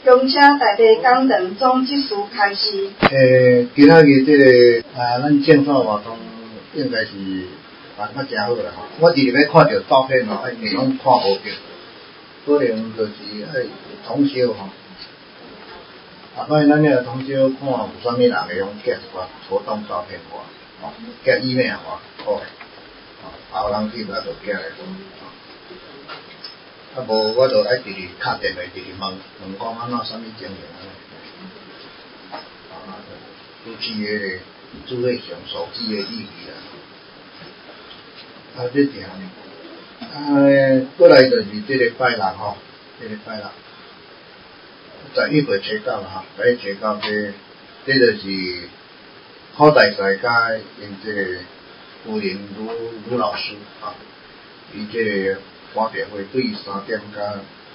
恭请大家讲堂总技术开始。 今仔日这个咱正所活动应该是办得真好啦吼。我日日看到照片吼，面拢看无着，可能就是通宵吼。所以咱这通宵看有啥物人会用寄一寡活动照片我，寄 email 我，好，人去我就寄来做。无我就爱直直敲电话直直问讲安怎啥物情形主持的智慧上手机的意义啦。这点过来就是这个拜六吼，这个拜六11月初9啦吼，11月初9这就是考大赛甲因这个夫人吕老师啊，伊这个发表会对3点到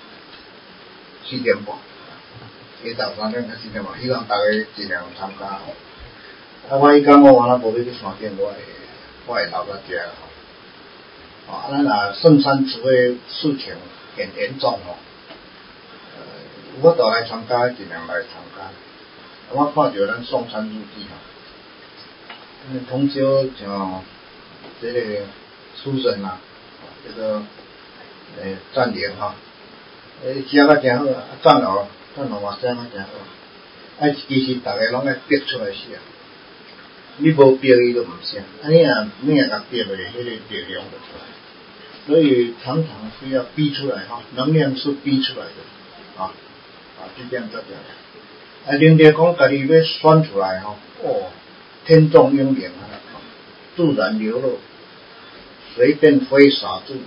4点半，下昼3点到4点半，希望大家尽量参加吼。我伊讲我若无要去3点，我会留到遮吼。咱若圣山祠的事情很严重吼，我倒来参加，尽量来参加。我看到咱宋山入记吼，通宵像这个书生啊，这个占领哈，写得真好啊，战楼嘛写得真好，其实大家拢爱逼出来写，你无逼伊就唔写，你甲逼的迄个力量就出来，所以常常是要逼出来哈，能量是逼出来的这点重要。另外讲家己要选出来哈，天纵英明啊，自然流露，随便挥洒自如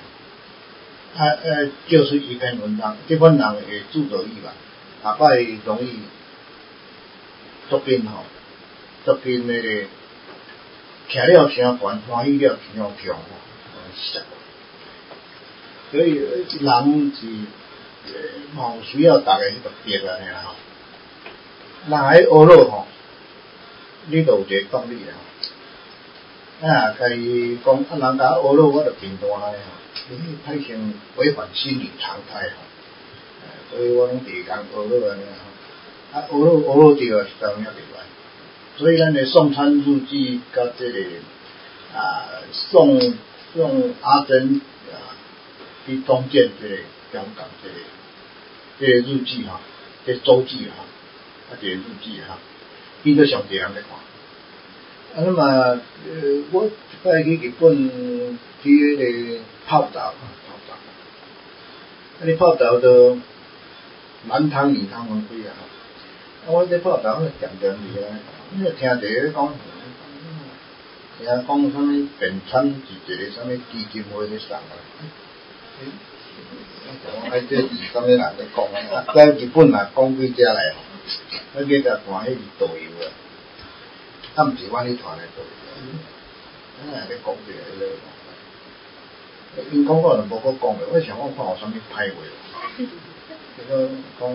就是一篇文章，这份人会自得意吧，下摆容易作品吼，作品那个徛了声悬，欢喜了声强所以人是需要大家去逼安尼啦吼。人喺学了吼，你就有一个动力啦。家己讲人家学了，我就评断咧吼，太像违反心理常态吼。所以我拢第讲学了安尼吼，学了对啊，是当然袂歹。所以咱的宋川日记甲这个宋阿珍去中建这个香港这个日记哈，这周记哈，这个日记哈，伊都上侪人在看。那么我一摆去日本去迄个泡澡，泡澡都男汤女汤分开啊。我这泡澡点去啊，你听着咧讲，听讲啥物电产是一个啥物基金会咧送啊。这是啥物人在讲啊？在日本啊，讲几只来，我去甲看迄是导游啊，毋是阮迄团的导游，咧讲这个。因讲我就无搁讲了，我想我看有啥物歹话，结果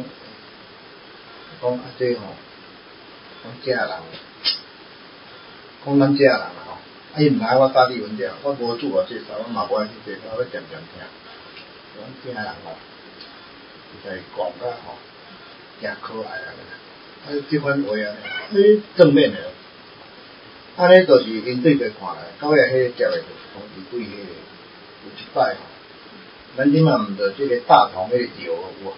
讲这吼，讲这人，讲咱这人啦吼，伊毋知我大地文者，我无自我介绍，我嘛无爱去介绍，我渐听。讲这人吼，实在讲甲吼，真可爱啊！这番话啊，正面的，安尼就是因对着看来，到尾迄个接的就是讲伊对迄个有一摆吼，咱即满毋着这个大同迄个油有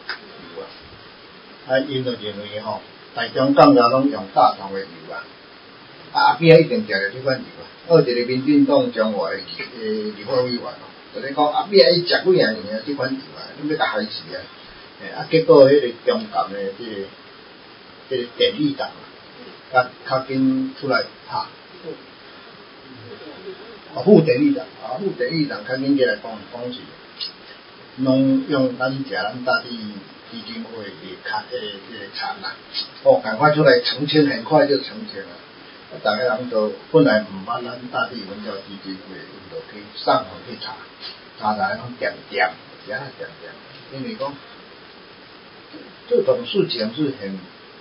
因就认为吼，台中港家拢用大同的油后壁一定食着这款油一个民进党中华的立法委员就咧讲后壁伊食几样用这款油你要甲害死结果迄个中共的这个典狱长较紧出来拍，副典狱长较紧起来讲是，拢用咱食咱大地基金会的这个产啦，赶快出来澄清，很快就澄清了。大家人都本来唔捌咱大地文教基金会，就可以上网去查来拢点，因为讲这种事情是很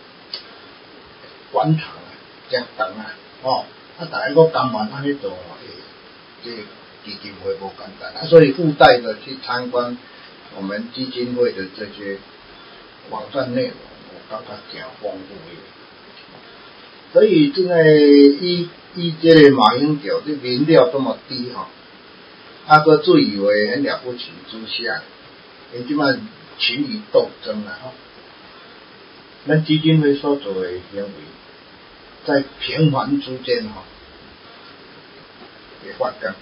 广场真长大家都甘愿安尼做这基金会不简单所以附带的去参观我们基金会的这些网站内容，我感觉真丰富的。所以现在以这个马英九这民调这么低哈，个自以为很了不起之下，因即摆群于斗争啦哈。咱基金会所做的行为，在平凡之间哈，也发光。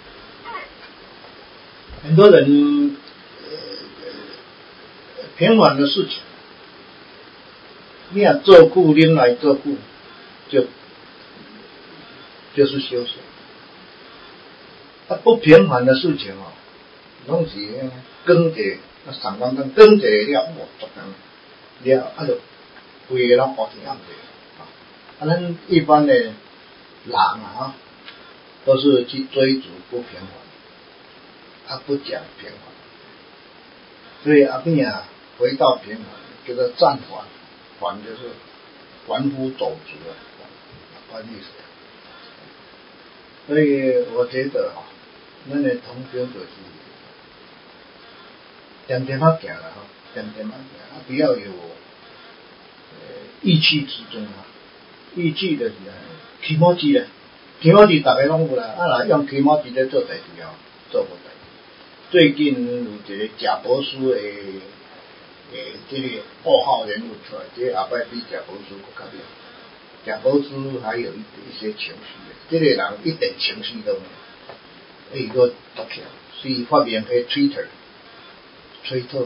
很多人平凡的事情，你要做苦，拎来做苦，就是修行。不平凡的事情哦，拢是耕者，上班耕者了，无足人了，就规个拢黑天暗地。咱一般的人啊，都是去追逐不平凡，不讲平凡。所以阿扁啊，回到平凡，叫做暂缓，缓就是凡夫走卒啊，关意思。所以我觉得啊，咱的同学就是点点仔行啦，点点仔行，不要有意气之争啊。意气就是起毛志咧，起毛志大家拢有啦，若用起毛志咧做代志哦，做无代志。最近有一个贾博士的这个二号人物出来，这个后摆比贾博士更较厉害。贾博士还有一些情绪，这个人一点情绪都没有，个独强，所以发明迄推特迄个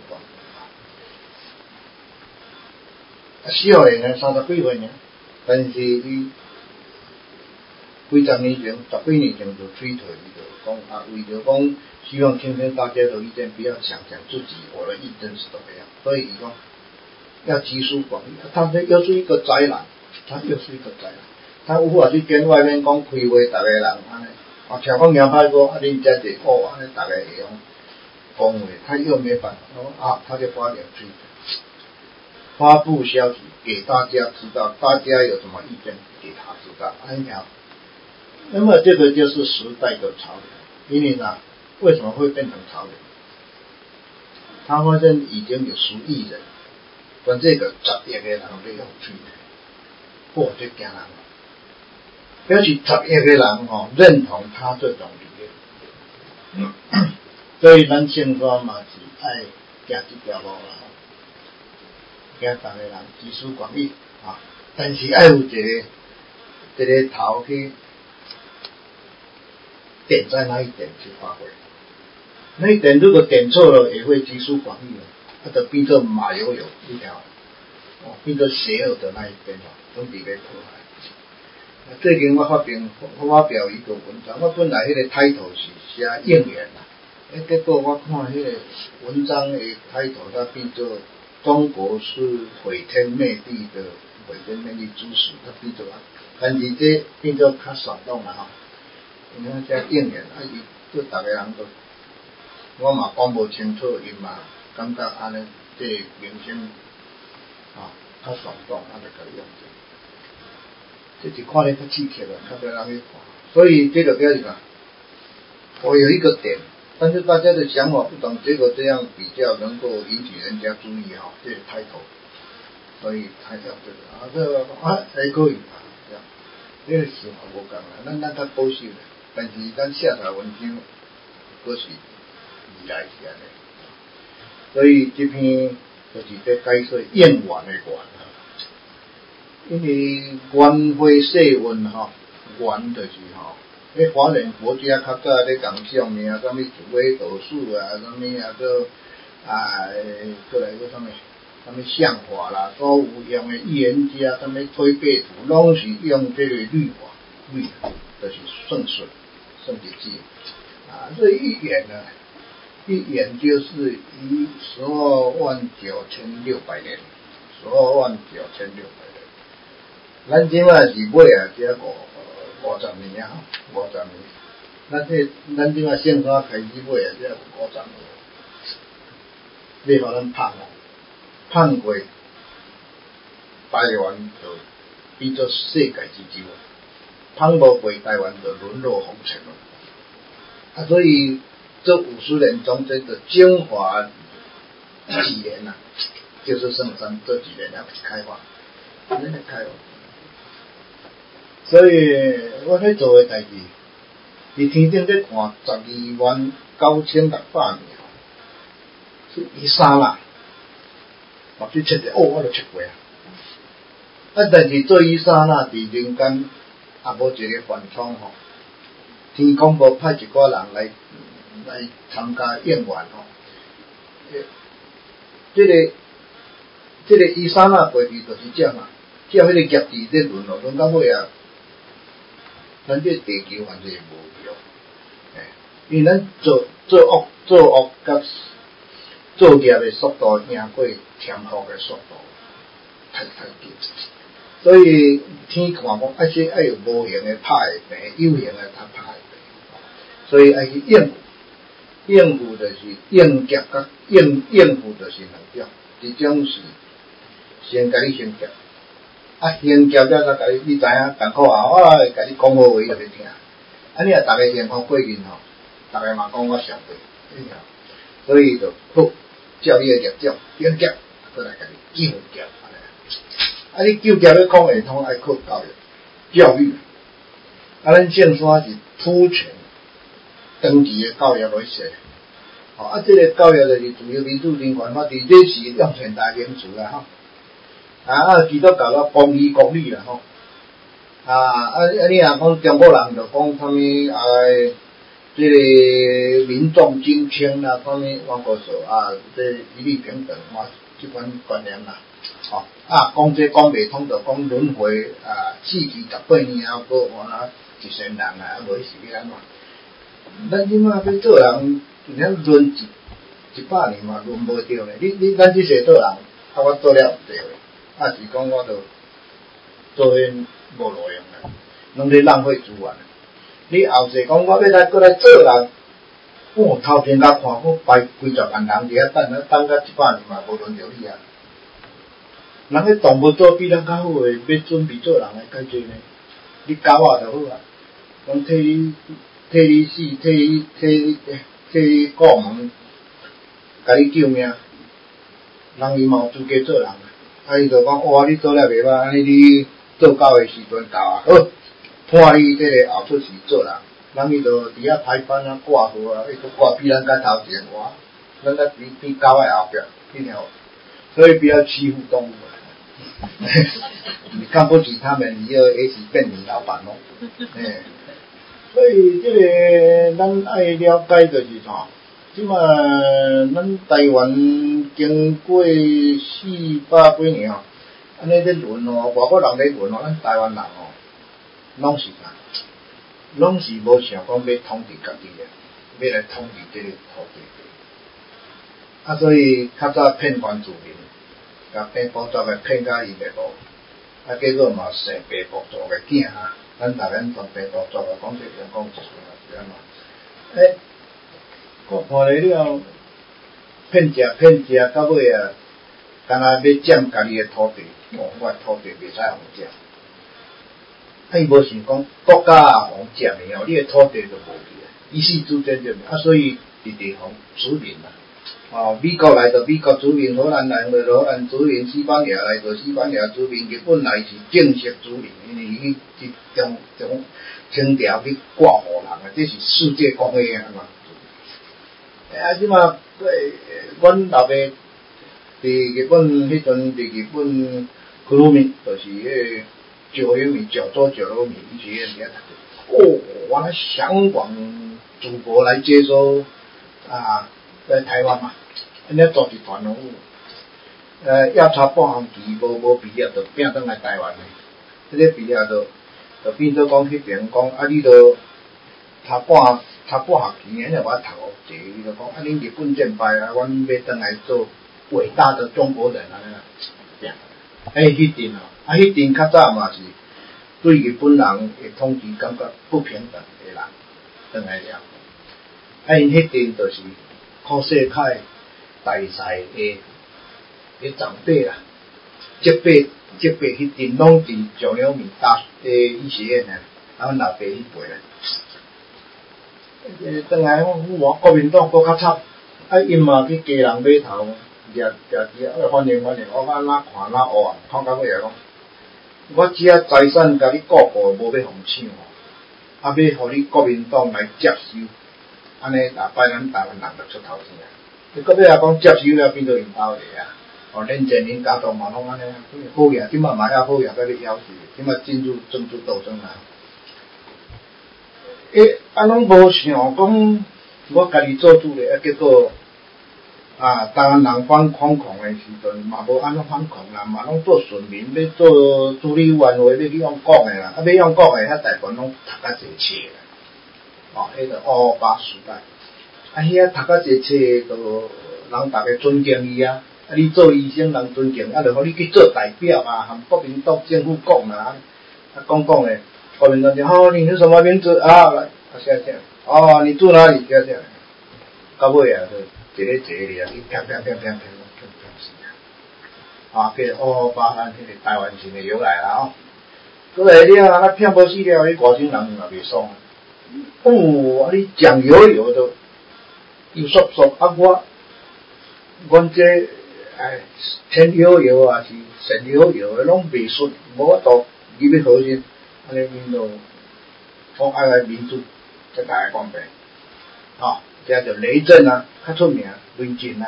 小个呢30几岁呢，但是伊几十年前、10几年前就推特就讲为着讲希望听听大家的意见，不要想自己我的意见是怎么样，所以伊讲要集思广益，他又是一个灾难。他无法去跟外面讲开话，逐个人安尼，听讲赢歹过，恁遮一好，安尼逐个会用讲话，他又没办法，他就发表推特，发布消息给大家知道，大家有什么意见给他知道，安条。那么这个就是时代的潮流，因为呢，为什么会变成潮流？他发现已经有10亿人，跟这个10亿个人在用推特。这惊人，表示10亿个人认同他这种理念，所以咱现在嘛是爱行这条路啦，行大家人集思广益啊，但是爱有一个头去点在那一点去发挥，那一点如果点错了，也会集思广益的，就变作马友友一条，变作邪恶的那一边拢伫咧破坏。最近我发表一个文章，我本来迄个抬头是写应援啦，结果我看迄个文章的抬头，它变作中国是毁天灭地的毁天灭地之时，它变作但是这变作较耸动啦因为这应援伊做逐个人都，我嘛讲无清楚，伊嘛感觉安尼这明星较耸动，就可以用这就看得较刺激了，较多人去看。所以这个标题啊，我有一个点，但是大家的想法不同，结果这样比较能够引起人家注意这个抬头，所以才叫这个还可以这样。这个是无讲啦，咱较保守的，但是咱下台文章都是依赖是安尼。所以这篇就是在解说燕园的园因为元会世运元就是迄华人国家较早咧讲相命，什么紫微斗数啊，什么过来个什么相法啦，所有用的预言家，什么推背图，拢是用这个律法，就是算术，算日子这预言呢，预言就是以129600年，129600年。咱即摆是买只50年50年。咱即摆现在开始买只有50年。你互咱碰过台湾就变做世界之洲，碰无过台湾就沦落红尘了。所以这50年中间的精华几年就是圣山这几年要开发，真的开发。所以我在做的代志，伫天顶在看129600秒，是伊三啦，我去测者，我都测过啊。但是做伊三啦，伫人间也无一个缓冲吼。天公无派一个人来参加应援吼。这个伊三啦过去就是这样啊，叫迄个业力在轮咯，轮到尾啊。咱这地球反正无用，因为咱做恶甲做业的速度赢过添福的速度，太紧。所以天看讲，说要有无形的拍的病，有形的他拍的病，所以要去应付就是应劫甲应付就是两种，一种是先甲你先劫。先交了才甲你知影艰苦啊！我甲你讲好话，你就要听。你若逐个幸福过日吼，逐个嘛讲我上对，所以就好照你的业种应劫，再来甲你救劫。你救劫要讲会通，爱靠教育。咱正山是普全长期的教育来说，这个教育就是自由民主人权法治，这是用全大名词啦吼。基督教了公义公理啦吼，你若讲中国人就讲什么这个民众均清啦，什么王国说这一律平等这款观念啦，讲这讲袂通就讲轮回40-18年后过一世人无是要安怎？咱即马要做人，咱轮100年嘛轮无着呢。你咱这世做人，我做了唔对。是讲我都做迄无路用啦，拢咧浪费资源。你后世讲我要过来做人，头前甲看，我排几十万人伫遐等到100年嘛，无轮到你啊。人迄动物做比咱较好诶，要准备做人诶，介济呢。你狗仔就好啊，讲替你死，替你过门，甲你救命，人伊嘛有资格做人。伊就讲，你做了袂歹，安尼你做到的时阵到啊，好，判你这个后出时做人，人伊就伫遐排班挂号伊都挂比咱较头前哇，咱较比狗仔后壁，一条，所以不要欺负动物。你看不起他们，你也是变你老板咯。所以这个咱爱了解就是啥。即嘛，咱台湾经过400几年安尼咧轮外国人咧轮咱台湾人拢是啥？拢是无想讲要统治家己的，要来统治这个土地。所以较早骗原住民，甲变部族个骗甲伊袂无，结果嘛生白部族个囝咱逐个当白部族个讲这样讲一句是安怎？我看了骗食到尾干那要占家己的土地，我的土地袂使互占。伊无想讲国家互占的你的土地就无去啊，一夕之间就所以伫地方殖民啦。美国来就美国殖民，荷兰来就荷兰殖民，西班牙来就西班牙殖民，日本来是正式殖民，因为伊将清朝去挂互人啊，这是世界公约啊嘛。即马阮老爸伫日本迄阵，伫日本苦鲁米，就是迄九流米，九州九流米医学院遐读。原来香港祖国来接收在台湾嘛，安尼组一团拢有。要差半学期无毕业，就拼转来台湾诶。迄个毕业就变做讲迄边讲你都差半学期，安尼我读学者，伊就讲恁日本战败阮要转来做伟大的中国人安尼啦。迄阵迄阵较早嘛是对日本人诶统治感觉不平等诶人，转来了。因迄阵就是靠世界大赛诶长辈啦，这辈迄阵拢伫九流米医学院啊，阮老爸迄辈啦。转来我国民党搁较惨，因嘛去家人码头反正我安怎看哪学啊，看到尾来讲，我只啊财产甲你顾无，无要互抢哦，啊要互你国民党来接收，安尼打败咱台湾人就出头钱啊！你到尾来讲接收了变做因兜个啊！哦，恁前恁家族嘛拢安尼啊，好嘢，即马嘛遐好嘢，甲你枵死，即马进入政治斗争啊！拢无想讲我家己做主咧，结果台湾人反恐的时阵嘛无安怎反恐啦，嘛拢做顺民，要做主理委员会，要去用讲的啦，要用讲的，遐大部分拢读较济册啦，哦，迄个228时代，遐读较济册就人逐个尊敬伊啊，你做医生人尊敬，就互你去做代表啊，和国民党政府讲啦，讲的，国民党就你是什么名字啊？来，写，你住哪里？写，到尾啊，就一个咧，伊骗死啊！叫228咱迄个台湾省的由来啦哦。过来了，咱骗无死了，你外省人嘛袂爽。你讲油的，又说阮这天油啊是神油的，拢袂顺，无法度入去核心，安尼变做讲爱来民主，再大家讲白，这就雷震啊，较出名，雷震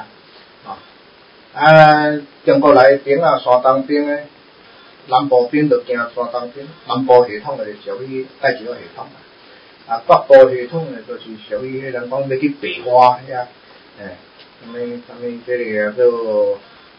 啊，中国来兵啊，山东兵诶，南部兵就行山东兵，南部系统就是属于介绍系统啊，北部系统诶就是属于迄人讲要去白花遐，什么这个叫做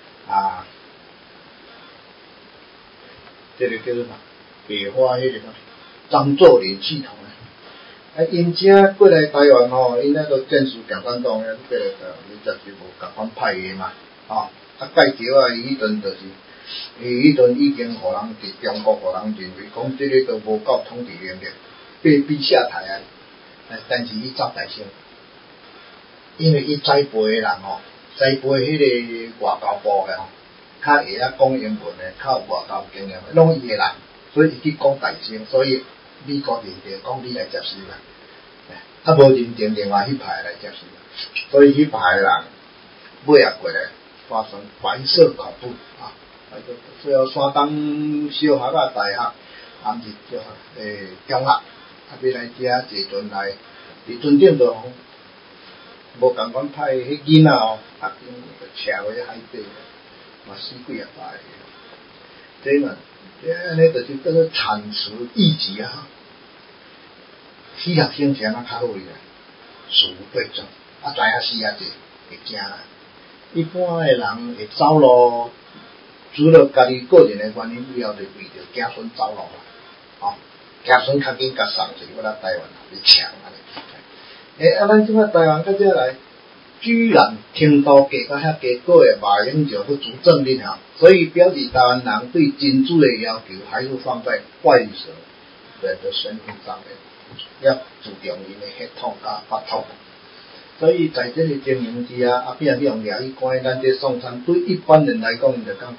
这个叫做啥？白花迄个张作霖系统因遮过来台湾吼，因那个战术共产党过来台湾，伊就是无共款派的嘛，介绍啊，伊迄阵就是，伊迄阵已经互人伫中国互人认为讲这个都无够统治能力，被下台啊，但是伊走大声，因为伊栽培的人栽培迄个外交部的较会晓讲英文的，较有外交经验的，拢伊的人，所以伊去讲大声，所以美国认定讲你来接收啦，无认定另外迄派来接收，所以迄派的人尾也过来发生白色恐怖最后山东小学啊大学，还是中学，要来遮坐船来，伫船顶就无共款派迄囡仔逐边就车回海底，嘛死几啊百个，这嘛，安尼就是叫做惨词义极啊！死学生是安怎较好个？死无对证，知影死啊济会惊啦。一般的人会走路，除了家己个人的原因以后，就为着子孙走路啦。子孙较紧甲送去我咱台湾去抢安尼。咱即摆台湾到遮来，居然听到价到遐低过的马英九不足证明所以表示台湾人对金主的要求还是放在外省人的身份上面，要注重因的血统甲法统。所以在这个情形之下，变去用掠去关，咱这送餐对一般人来讲，伊就讲，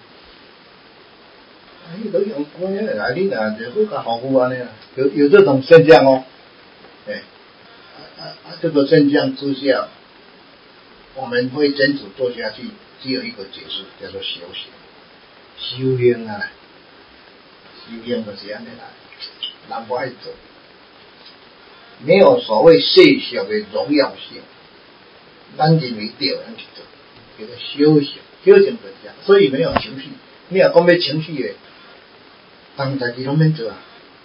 都用关来，你若就好甲服务安尼啊，有这种现象哦，这个现象之下，我们会坚持做下去，只有一个解释，叫做修行。修行啊，修行就是安尼啦，人不爱做，没有所谓世俗的荣耀性。咱认为对，咱去做，叫做修行。修行就是这样，所以没有情绪。你若讲要情绪的，当代志拢免做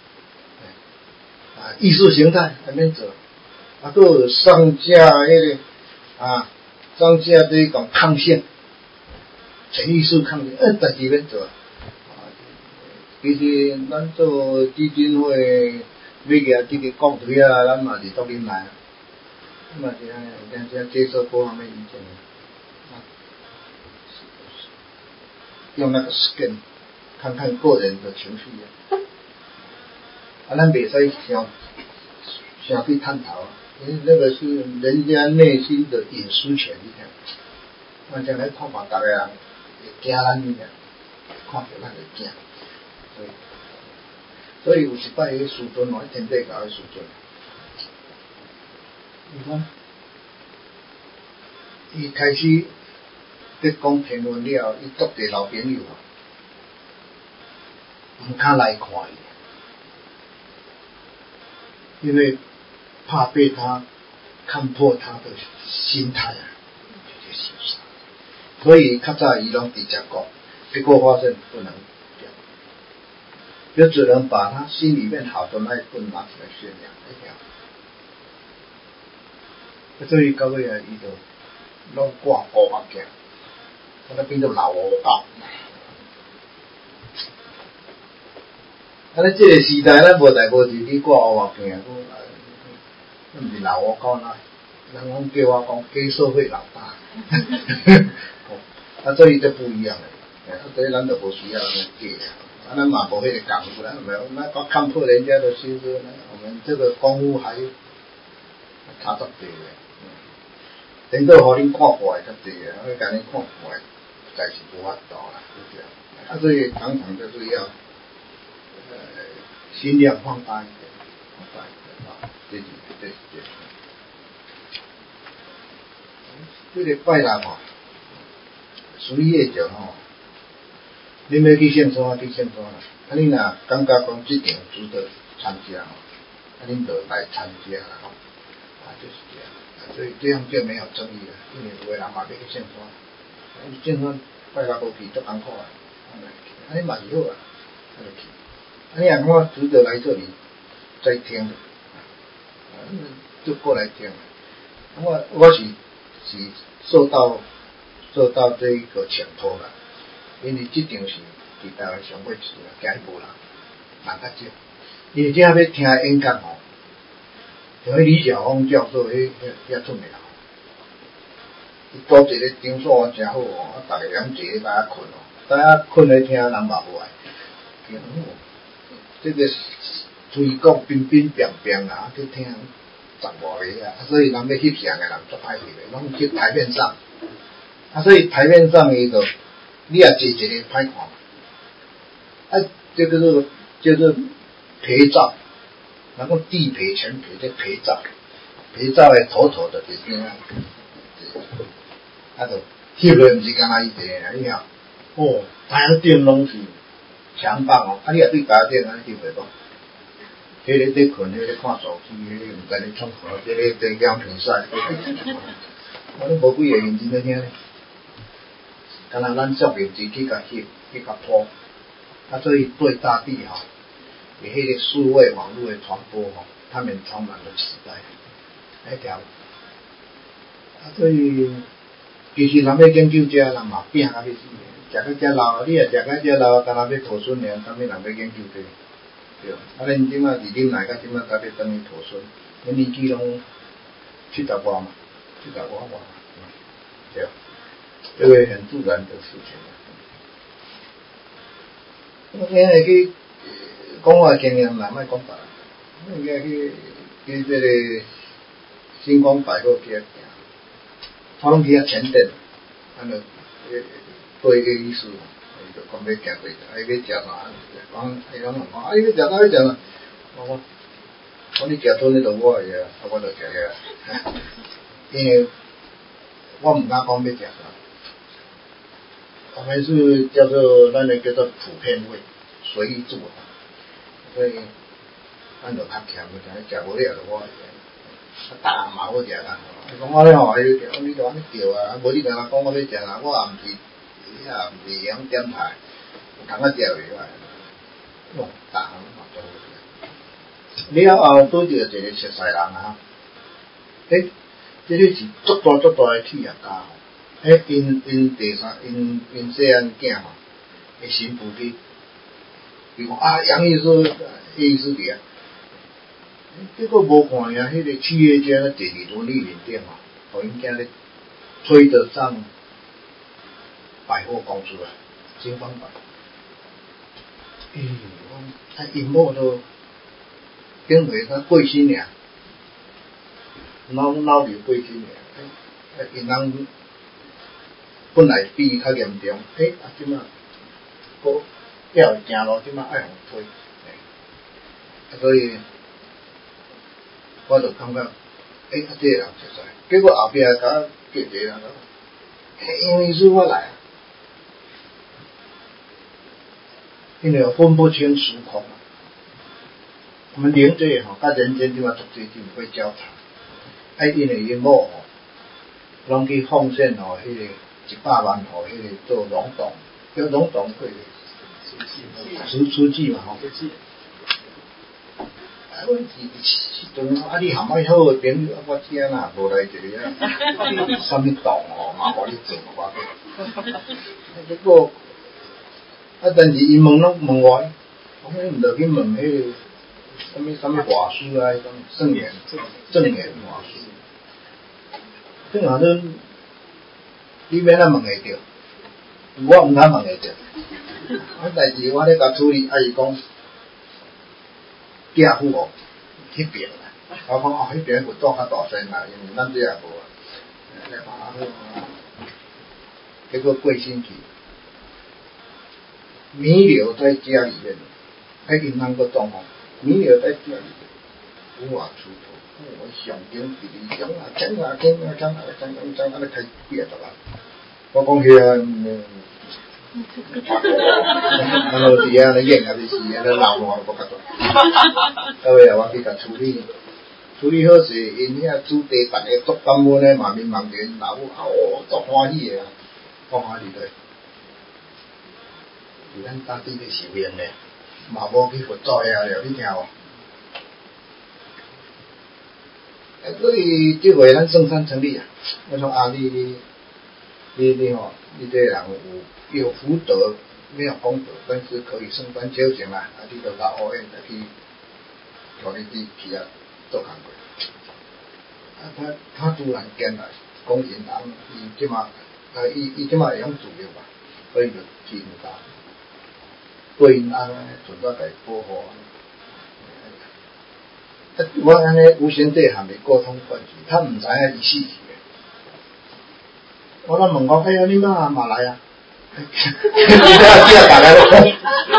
意识形态还免做，还有上架迄个上架这种抗性，潜意识抗性，代志免做。其实咱做基金会，要举这个讲推啊，咱嘛是独立来。嘛是安尼，有当接受各方面意见，用那个 scan 看看个人的情绪咱袂使想去探讨因为那个是人家内心的隐私权，你看，将来看法大家人会惊咱呢，看到咱会惊，所以有一摆迄师尊天地教的师尊。伊开始你讲评论了，伊足侪老朋友啊，唔敢来看伊，因为怕被他看破他的心态啊，就受伤。所以较早伊拢直接讲，结果发现不能讲，就只能把他心里面好的那一份拿出来宣扬一条。所以到尾啊，伊就拢挂乌目镜，那变做老乌狗。这个时代咱无代无志去挂乌目镜，那不是老乌狗啦，人讲叫我讲假社会老大。所以这不一样的，所以咱就无需要那么假，咱嘛无迄个功夫，咱没有，那看破人家的心思，我们这个功夫还差足多的。等到互恁看破的较济啊，我甲恁看破的，实在是无法度啦，就这样。所以常常就是要心量放大一点，放大一点啊，这是。这个拜六吼，水月节吼，恁要去圣山去圣山啦。恁若感觉讲这场值得参加吼，恁就来参加啦吼。就是这样，所以这样就没有争议了，因为有个人嘛要去圣山，圣山拜六无去足艰苦啊，安尼嘛是好啊，就去。你若讲值得来这里再听，就过来听。我是受到这一个请托啦，因为这场是伫台湾上尾次啦，今无人较少，因为这要听演讲吼，像李晓峰教授遐出名，伊组一个场所真好哦，逐个人坐咧大家困哦，大家困咧听人嘛无爱，这个推广乒乒乓乓啊，去听10外个啊，所以人要翕相的人足歹翕的，拢去台面上。所以台面上伊就你也坐一个歹看，这个叫做陪照，然后地陪全陪的陪照，陪照的头的这边啊，就翕落唔是干那伊一个，你看，哦，台湾店拢是强棒哦，你也对台湾店安尼翕袂到。迄个在困，迄个看手机，迄个唔知咧创啥，迄个在养比赛，我都无几个认真在听咧。敢若咱上面自己去甲翕，去甲铺，所以对大地哈，有迄个数位网络的传播哈，他们充满了期待，那条。所以其实人要研究这人嘛，拼甲要死，食到遮老，你也食到遮老，敢若要土孙娘，啥物人要研究这个？对，恁即马伫恁内甲即马甲要等于土孙，恁年纪拢70外嘛，70外嘛，对，这个很自然的事情。我今日去讲我经验啦，莫讲别啦。我今日去这个星光百货去遐行，我拢去遐前店，做一个意思。就讲要行过，要食啥？讲伊拢问讲，你要食啥？要食啥？我你食吞咧就我个，我就食个。因为我唔敢讲要食啥，我们是叫做咱个叫做普遍味，随意做，所以咱就较欠个，食无了就我个。大嘛好食啦，讲我咧吼，你就安尼叫啊，无你甲我讲我要食啥，我也毋是。也毋是养点菜，有通啊食袂歹，弄大行嘛做好。了后拄着一个熟悉人啊，这个是足大的企业家，因细汉囝吼，伊新妇去，伊讲啊杨医师，医师伫啊，结果无看呀，迄个企业家咧坐伫轮椅面顶吼，互因囝咧推得上百货公司啊，星光百。他因某都因为他过新娘，脑瘤过新娘，因人本来比较严重，即马佫要行路，即马爱互推，所以我就感觉，这个人熟悉，结果后壁甲我叫一个人， 因为是我来，因为分不清时空。我们灵界吼，甲人间就话足最近会交叉，因为因某吼，拢去奉献吼，迄个100万吼，迄个做龙洞，叫龙洞会书记嘛吼。我时阵你含买好诶朋友，我听啦，无来一个什么洞吼，嘛互你做我结果但是伊问拢问我，我毋着去问迄个。什么法师啊？圣言法师，正好恁你免咱问会着，我毋通问会着。代志我咧甲处理，伊讲寄付哦，迄边啦。我讲哦，迄边佛祖较大声啦，因为咱这也无啊。结果过星期，弥留在家里面，银行个状况。弥留在家里，无法出头。我上经比你讲啊，讲啊，安尼开几啊啦。我讲遐，然后底下咧演啊，就是啊，咧闹我无较大。到尾我去甲处理好势，因遐主地逐个足感恩咧，万民万人，老母足欢喜个，足欢喜对。是咱当地咧是命咧。嘛无去佛祖遐了，你听无？所以这回咱圣山成立啊！我说啊，你吼，你这人有福德，没有功德，但是可以升官修行啦。你就到学院去，叫你去啊做工作。他突然间来，讲因人伊即马伊即马会晓自由吧，所以就去到。对因安尼，存在家保护。我安尼无形对含的沟通关系，他唔知影伊死去的。我拢问讲，哎呀，你妈嘛来啊？这样打来了。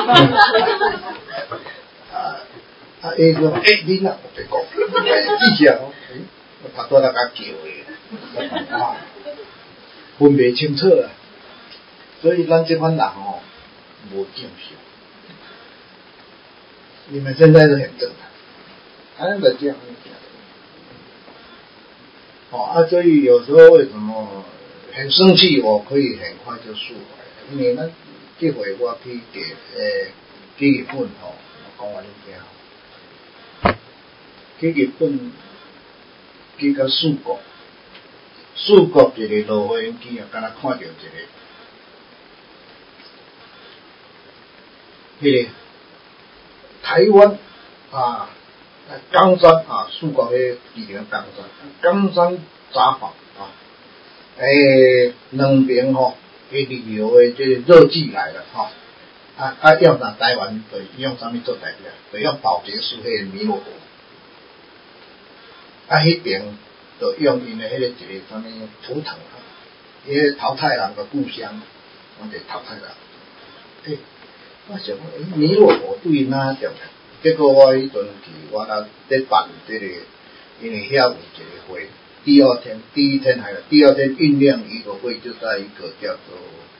伊说，你哪我别讲，记下哦。我拍拖那个叫的，分别清楚啊。所以咱这款人哦，无正常。你们现在是很正常，按照这样所以有时候为什么很生气，我可以很快就释怀，因为这回我去去日本我讲我恁听，去日本去到四国一个落花园机啊，敢若看到一个迄个。台湾啊，冈山啊，四国迄地名冈山茶坊啊，两边吼，旅游的这热季来了哈，用咱台湾就用什么做代表？就用宝洁树迄个弥勒佛，迄边就用因的迄个一个什么图腾啊，迄个桃太郎的故乡，我哋桃太郎，我想讲，弥勒佛对哪点？结果我迄阵去，我咧办这个，因为遐有一个会，第一天酝酿一个会，就在一个叫做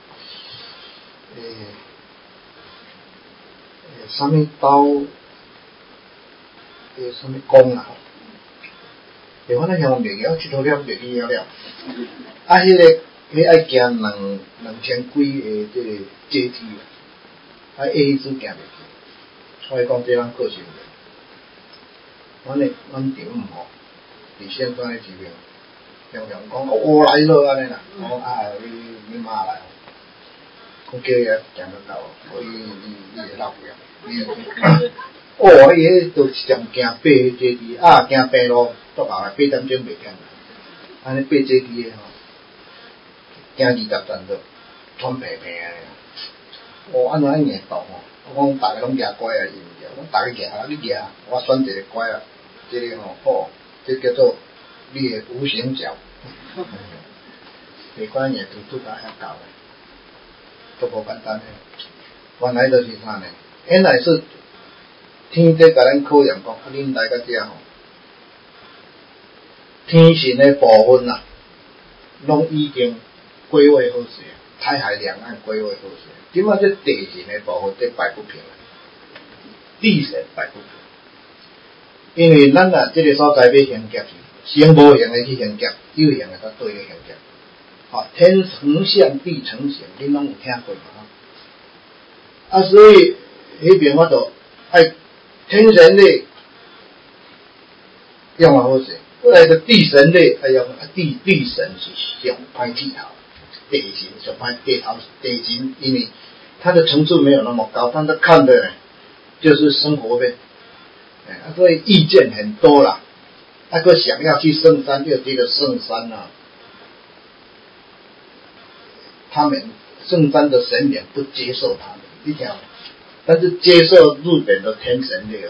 什么刀，什么宫啊？我那乡袂晓，佚佗了袂记了。迄爱行2000几个这个阶梯啊，一直行袂去。我讲这人个性阮丈夫吼，伫现在的这边，常常讲我来了安尼啦，我讲你妈来，我叫伊行得到，所以你会落了，伊都上行爬阶梯，行平路，足后8点钟袂见啦，安尼爬阶梯的吼，行20站都喘平平的，安怎硬动吼？我讲大家拢举拐啊，伊毋举，我大家举啊，你举，我选一个拐啊，这个好，这叫做你的无形脚，这款嘢拄到遐高的，都无简单的。原来就是啥呢？原来是天在甲咱考验讲，恁来到这吼，天神的部分啊，拢已经归位好势，台海两岸归位好势。今仔这地形的部分这摆不平，地势摆不平，因为咱啊这个所在要兴建是先无形的去兴建，有形的才对去兴建。天成象，地成形，恁拢有听过嘛？所以迄边我就爱天神类用好势，过来的地神类爱用地神是上歹气头，地形上歹地形，因为它的层次没有那么高，但是看的就是生活面，所以意见很多啦。那个想要去圣山，又觉得圣山啊，他们圣山的神明不接受他们，你听，但是接受日本的天神类哦，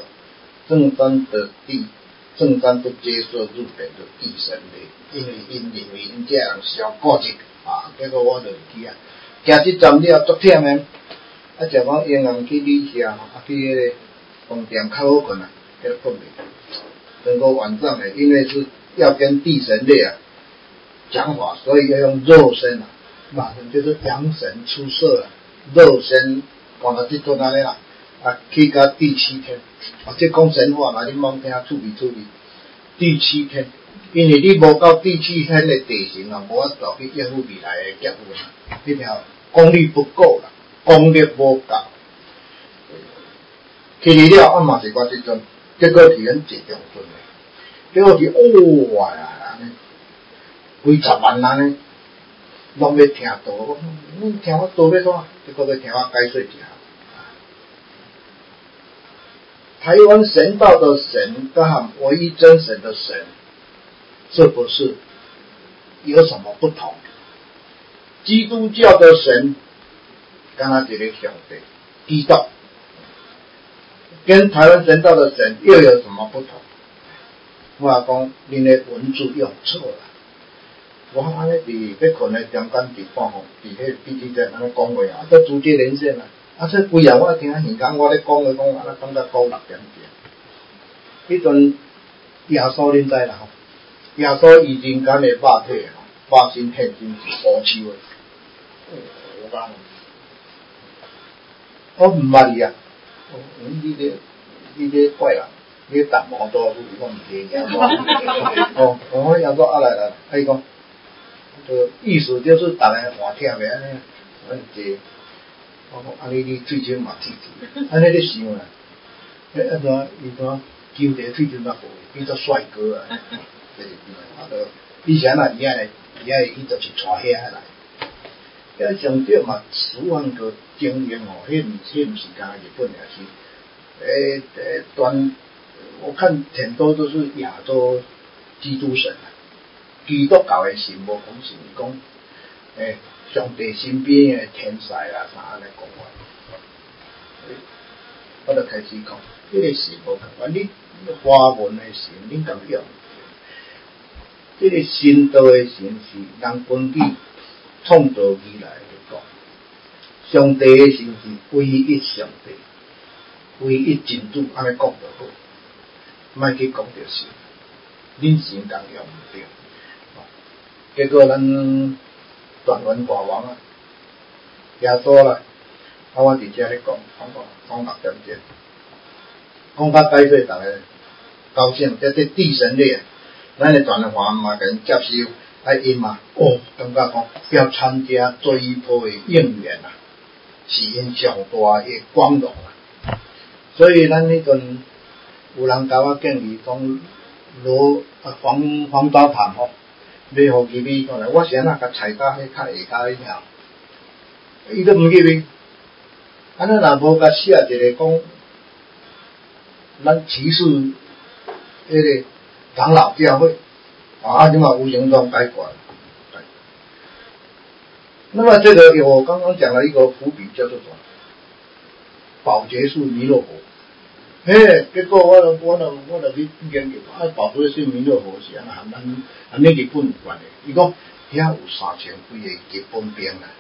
圣山不接受日本的地神类，因为因认为因这人上固执啊，结果我就去啊，行这站了足忝的，就讲沿岸去旅社，去迄个饭店较好困啊，迄个困袂，整个晚上呢，因为是要跟地神类啊讲话，所以要用肉身啊，马上就是阳神出世了，肉身讲到这阵安尼啦。去到第7天，这讲神话嘛，你莫听趣味。第7天，因为你无到第7天的地形啊，无法度去应付未来的结果啦。你听，功力不够啦，功力无够。去了嘛是我这阵，结果是咱集中村的，结果是哇呀，安尼几十万人呢，拢要听道，你听我道要怎？结果要听我解说一下。台湾神道的神跟唯一真神的神，是不是有什么不同？基督教的神，跟他一个上帝，基督，跟台湾神道的神又有什么不同？我讲恁的文字用错了。我安尼伫要困的中间伫半空，伫迄第几阵安尼讲话啊，都直接连线啦。这规日我听现讲我咧讲安尼感觉高6点钟。迄阵耶稣恁知啦吼，耶稣以人间的肉体化身现身是乌手的，我讲，我唔捌你啊，你这怪人，你淡薄多，我唔知耶稣。我耶稣来，伊讲，意思就是大家换忝的安尼，很济。我讲安尼你喙唇嘛刺刺，安尼咧想啦，安怎伊讲揪一个喙唇较好，变做帅哥啊！以前啊，伊就是带遐来，遐上少嘛10万个精英哦，迄毋是干日本的，是我看很多都是亚洲基督神啊，基督教的神无讲是讲上帝身边的天使啦啥安尼讲法，我就开始讲，迄个神无共款，你华文的神，恁敢用？这个神道的神是人根据创造以来的讲，上帝的神是唯一上帝，唯一真主，安尼讲就好，莫去讲着神，恁神共用唔对。结果咱转文大王啊，耶稣啦，我伫遮咧讲6点钟，讲到解说大家高兴，这地神类。咱的转环嘛，甲因接受，因嘛，感觉讲要参加这一波的应援啊，是因上大的光荣啊。所以咱迄阵有人甲我建议讲，黄刀盘吼，要互入去过来，我先甲菜刀迄较下骹迄条，伊都毋入去。安尼若无甲写一个讲，咱歧视迄个。长老教会就嘛无形中改管。那么这个我刚刚讲了一个伏笔，叫做什么？宝觉树弥勒佛。结果我就去研究，宝觉树弥勒佛是安咱日本有关的。伊讲遐有3000几个日本兵啊，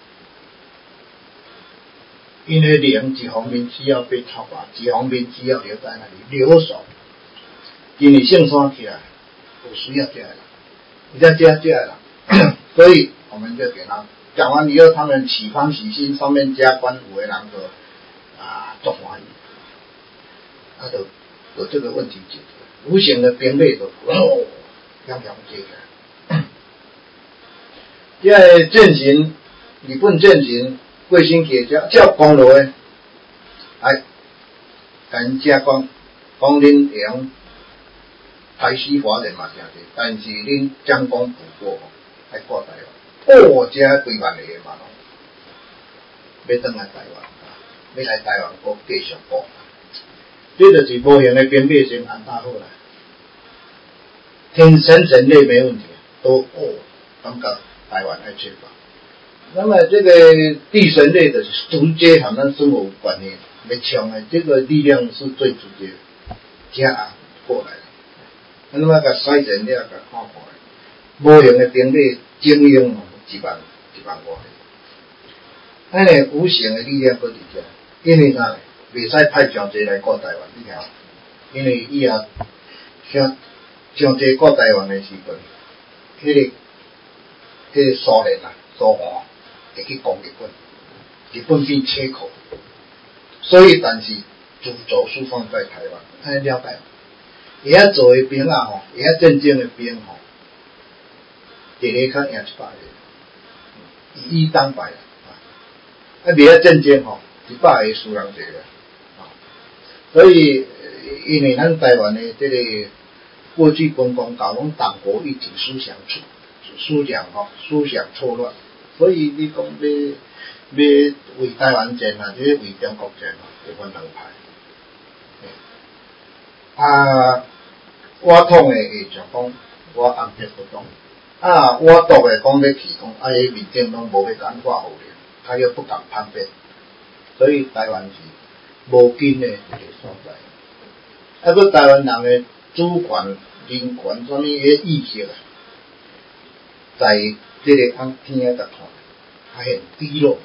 因为灵一方面需要被讨伐，一方面需要留在那里留守。因为圣山起来，有需要这样的，你再这样的，所以我们就给他讲完以后，他们喜欢喜心，上面加官五位郎的做欢喜，他有这个问题解决，无形的兵类都了解的。因为正行，日本正行，贵姓企业家照公路的，人家讲恁用排死华人嘛，真是，但是恁将功补过，还过台湾。这几万个嘛，要转来台湾，要来台湾国继续过，这就是无形的兵变先安大好啦。天生人类没问题，都感觉台湾爱缺乏。那么这个地神类的直接和咱生活有关系，要强的这个力量是最直接的，加过来。那么个筛选了个看看，无形的兵力精英一万外，安尼无形的力量搁伫遮，因为啥？袂使派上济来过台湾，你听，因为以后上济过台湾的时阵，迄个苏联苏韩会去攻日本，日本变切口，所以但是主轴是放在台湾，安尼了解。会晓做的兵会晓战争的兵一个较赢100个，以一当百袂晓战争100个输人一个，所以因为咱台湾的这个过去公共搞拢党国一体思想错乱，所以你讲要为台湾战就是为中国战就分两派。我统的会想讲，我暗地不懂。我独的讲要去讲，迄民众拢无要敢画好了，他又不敢叛变，所以台湾是无紧的一个所在。个台湾人的主权、人权什么的意识在这个天甲看，还很低落，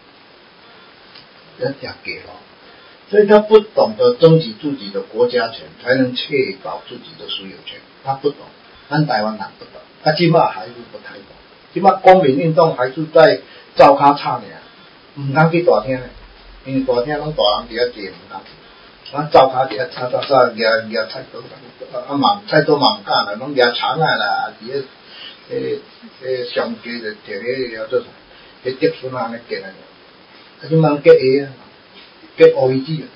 要加给了。所以他不懂得争取自己的国家权，才能确保自己的所有权。他不懂，咱台湾人不懂，现在还是不太懂。现在公民运动还是在灶骹吵呢，唔敢去大厅，因为大厅拢大人伫遐坐，唔敢去。灶骹伫遐吵，举菜刀，菜刀嘛唔敢啦，拢举长啦，伫迄上街就摕迄叫做啥，迄竹笋安尼结啊，现在结叶啊。跟欧一季，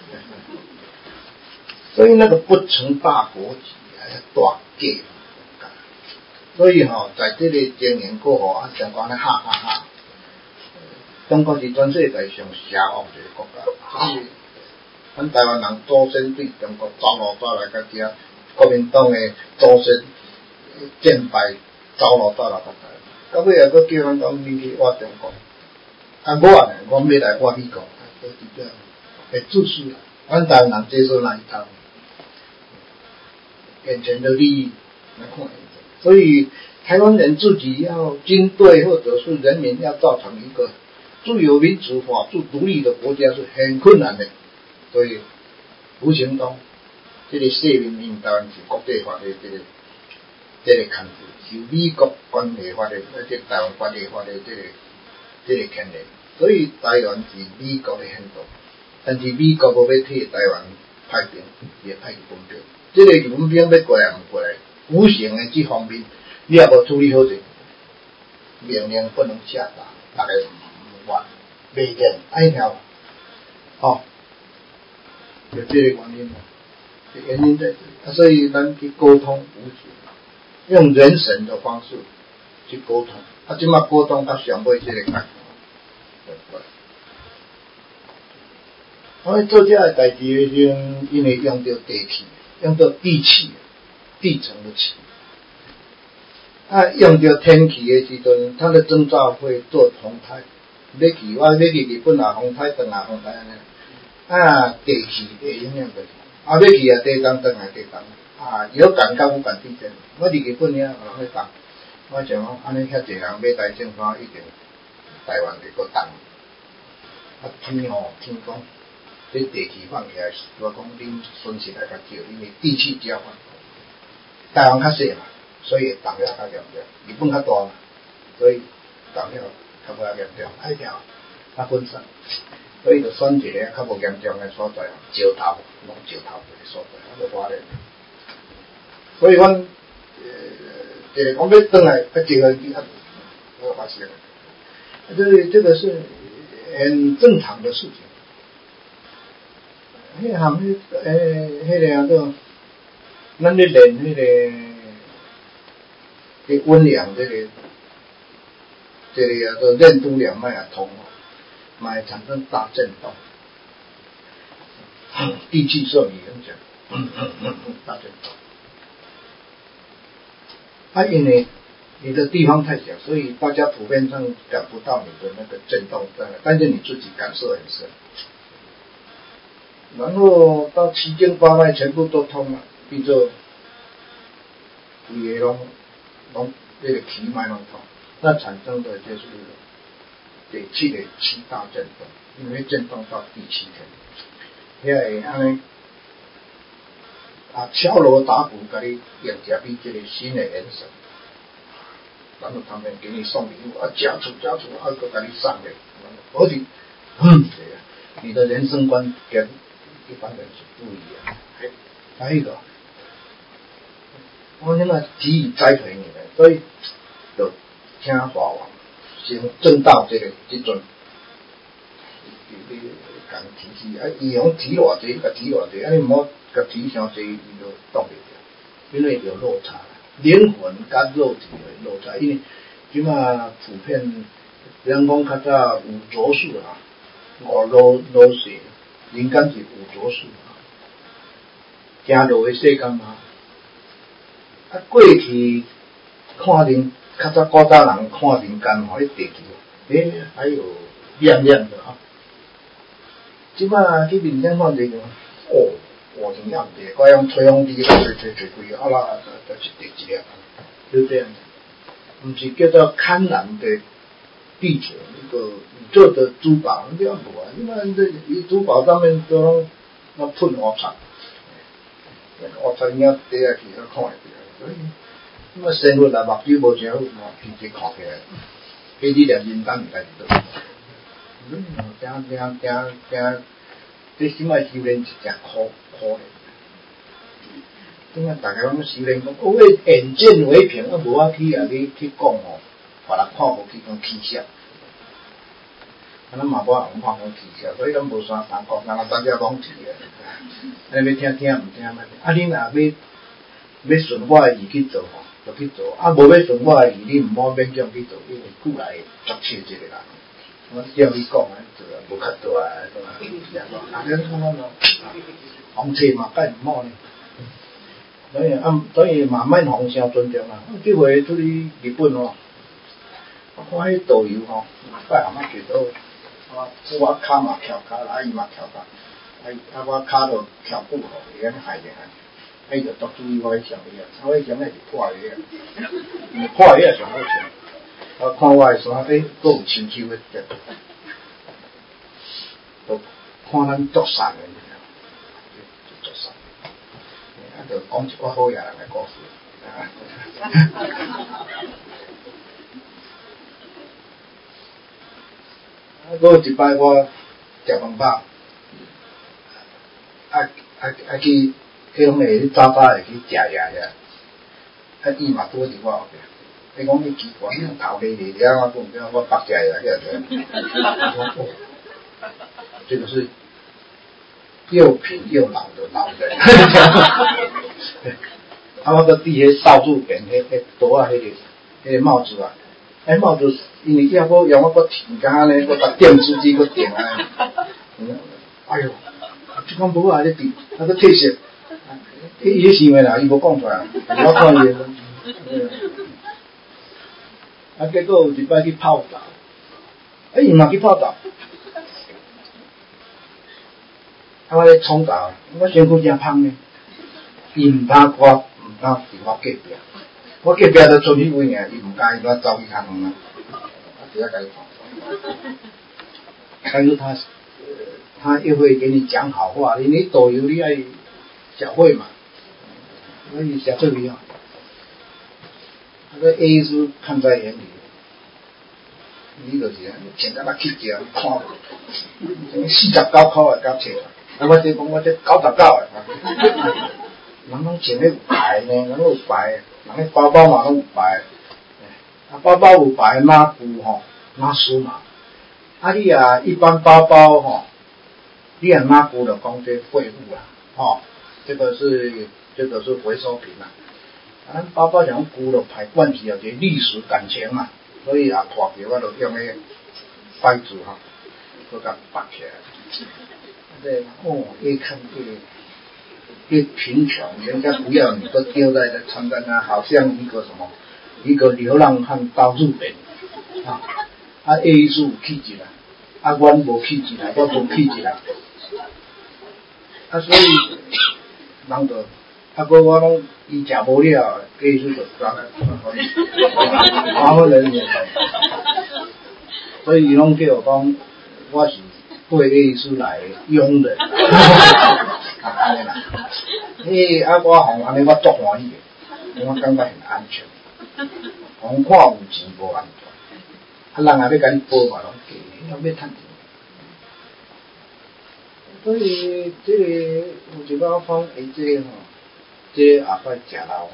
所以那个不成大国际，还要大计。所以在这个经营过相关的哈，中国是全世界上邪恶一个国家，所以咱台湾人祖先对中国走路走来到遮，国民党的祖先战败走路走来到台，到尾也搁叫咱讲你去挖中国，我要来挖美国。会自私啦，咱台湾人接受那一套，眼前的利益来看，所以台湾人自己要军队或者是人民要造成一个自由民主法治独立的国家是很困难的，所以无形中这个社民运当然是国际法的这个限制，是美国关系法的这台湾关系法的这个权利。所以台湾是美国的行动，但是美国无要替台湾派兵，也派日本兵。这个日本兵要过来唔过来，无形的这方面你也无处理好势，命令不能下达，大家唔管，袂见爱条，就这个原因原因在这里。所以咱去沟通无形，用人神的方式去沟通。即马沟通到上尾这个概念。我做这个代志的时候，因为用到地气，用到地气，地层的气，用到天气的时阵，它的征兆会做风台。我要去日本风台，转风台安尼，地气会影响到。要去地动，转地动。有感觉有感地震。我伫日本遐人咧讲，我想讲安尼遐济人要来政府一定。台湾会搁动，天讲，这地气放起来，我讲恁损失来较少，因为地气交换。台湾较小嘛，所以动了较严重。日本较大嘛，所以动了较无严重，爱调较分散，所以就选一个较无严重的所在，石头，弄石头的所在，就发现。所以阮这个讲要转来，结合去我发现，这个是很正常的事情。迄含迄个个，咱咧练迄个温量，这个叫做任督两脉啊通，脉产生大震动，地气受你影响，大震动。因为你的地方太小，所以大家普遍上感不到你的那个震动在，但是你自己感受很深。然后到七经八脉全部都通了，比如规个拢这个气脉拢通，那产生的就是第七个七大震动，因为震动到第七天，遐会安尼敲锣打鼓，给你迎接你这个新的元神。然后他们给你送礼物加醋，搁给你上的，而且你的人生观跟一般人是不一样。还有一个，我现在给予栽培你们，所以就听法王先正道这种，你讲提起，伊用提偌济，甲提偌济，你唔好甲提伤济，伊就动不了，因为有落差。灵魂跟肉体的落差，因为即马普遍人讲较早有浊数五路世，人间是有浊数行路的世间过去看人较早古早人看人间迄地球，还有亮亮的即马去人间看这个我怎样的？我用吹风机吹规个，啦，就是一粒，就这样。不是叫做堪然的地球，那个宇宙的珠宝，这样无啊？因为这珠宝上面都那喷乌漆，那个乌漆影跌下去，看会到。所以，那生活来目睭无啥好，直接看起来，给你连人单唔该知道。惊。这心爱修炼是真苦的，因为大家拢修炼讲，眼见为凭，无法去去讲别人看无去讲起笑，咱嘛无人看讲起笑，所以咱无啥难讲，咱大家讲起个，要听唔听嘛？你若要顺我的意去做就去做，无要顺我的意，你唔好勉强去做，因为久来作气这个人。我叫你讲无较大风吹嘛该唔好呢，所以慢慢互相尊重啦。这回出去日本我看迄导游拜阿妈去到，我骹嘛翘骹，伊嘛翘骹，我骹就翘骨伊安尼害着，伊就多注意我迄上衣我迄上衣是破鞋破鞋上好穿。看我的衫，佫有深秋的，看咱作善的，作善，就讲一个好野人的故事。佫有一摆我食饭饱，去迄个早会去食遐，伊嘛拄伫我后壁。你讲你奇怪，你头累累的，我讲我白食呀，这个是又贫又老的老人。我搁底下扫帚边迄拄迄个帽子帽子因为要我搁挺干呢，搁把电视机搁点哎呦，这讲无啊，你比搁褪色，伊想的啦，伊无讲出来，我看伊。结果有一摆去泡澡，伊嘛去泡澡，我咧冲澡，我身躯真芳呢，伊唔当伫我隔壁，我隔壁就剩迄位尔，伊唔介意我走去较远啊，直接甲伊泡。但是他又会给你讲好话，你导游你爱小会嘛，所以小会比较好。那个 A 是看在眼里， 你就是穿甲那去食，看49块甲切，我这讲我这99个，人拢穿咧有牌呢，人有牌，人咧包包嘛拢有牌，包包有牌马布吼，马梳嘛，你一般包包吼，你马布就讲这废物啦，这个是回收品啦。包包像旧了排罐是有个历史感情嘛，所以破掉我就用那个牌子都甲绑起来。越看越贫穷，人家不要你都丢在这床单啊，好像一个流浪汉到日本艺术气质啦，我无气质啦，我无气质啦，所以人就我拢伊食无了，艺术就转来，所以伊拢叫我讲，我是对艺术来佣人，安尼啦。我互安尼我足欢喜的，我感觉很安全。互看有钱无安全，人也要甲你报嘛，拢假，要趁钱。所以这个有一个讲，这也快食老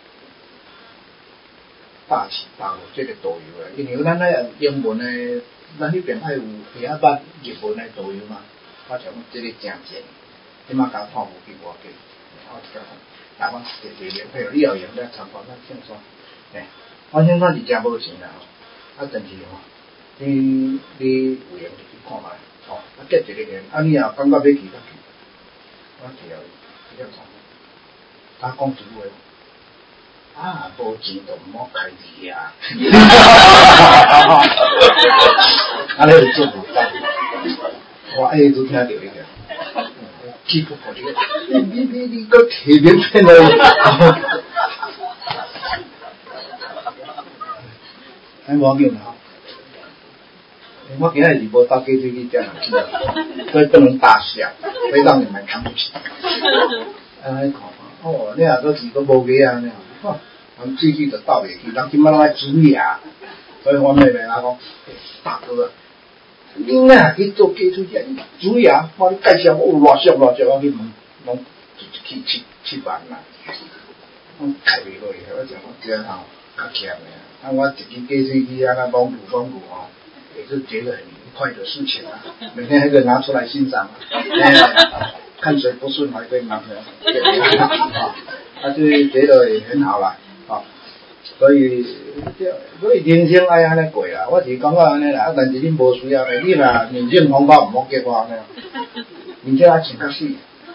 大起大落，这个导游因为咱那英文呢，咱那边爱有下捌日文的导游嘛，我想这个真贱，即马甲看无比我计，但我直接配合你要用咧参考咱先算，我先算是真无钱啦，但是你有闲就去看卖，结一个人，你也感觉要去就去，我去了比较长。他讲一句话，无钱就唔好开字啊！安尼就做唔到。我都听到一个，气不过这个，你个铁面片了，无要紧啦。我今日是无到街去这样去，所以不能大笑，会让你们看不起。安尼看。你都是都无个啊，人水就倒袂去，人即摆拢爱煮牙，所以我妹妹讲，大哥啊，你去做鸡腿仔，煮牙，我介绍我偌俗，我去问，拢7万啦，开袂落去，我讲我这较欠的，我自己鸡腿机拢也是觉得很愉快的事情啊，每天还可以拿出来欣赏看谁不顺还可以拿出来，就觉得也很好啦，所以人生爱安尼过啦，我是感觉安尼啦，但是恁无需要的，你若面镜方法唔好结我安尼，面镜爱穿较水，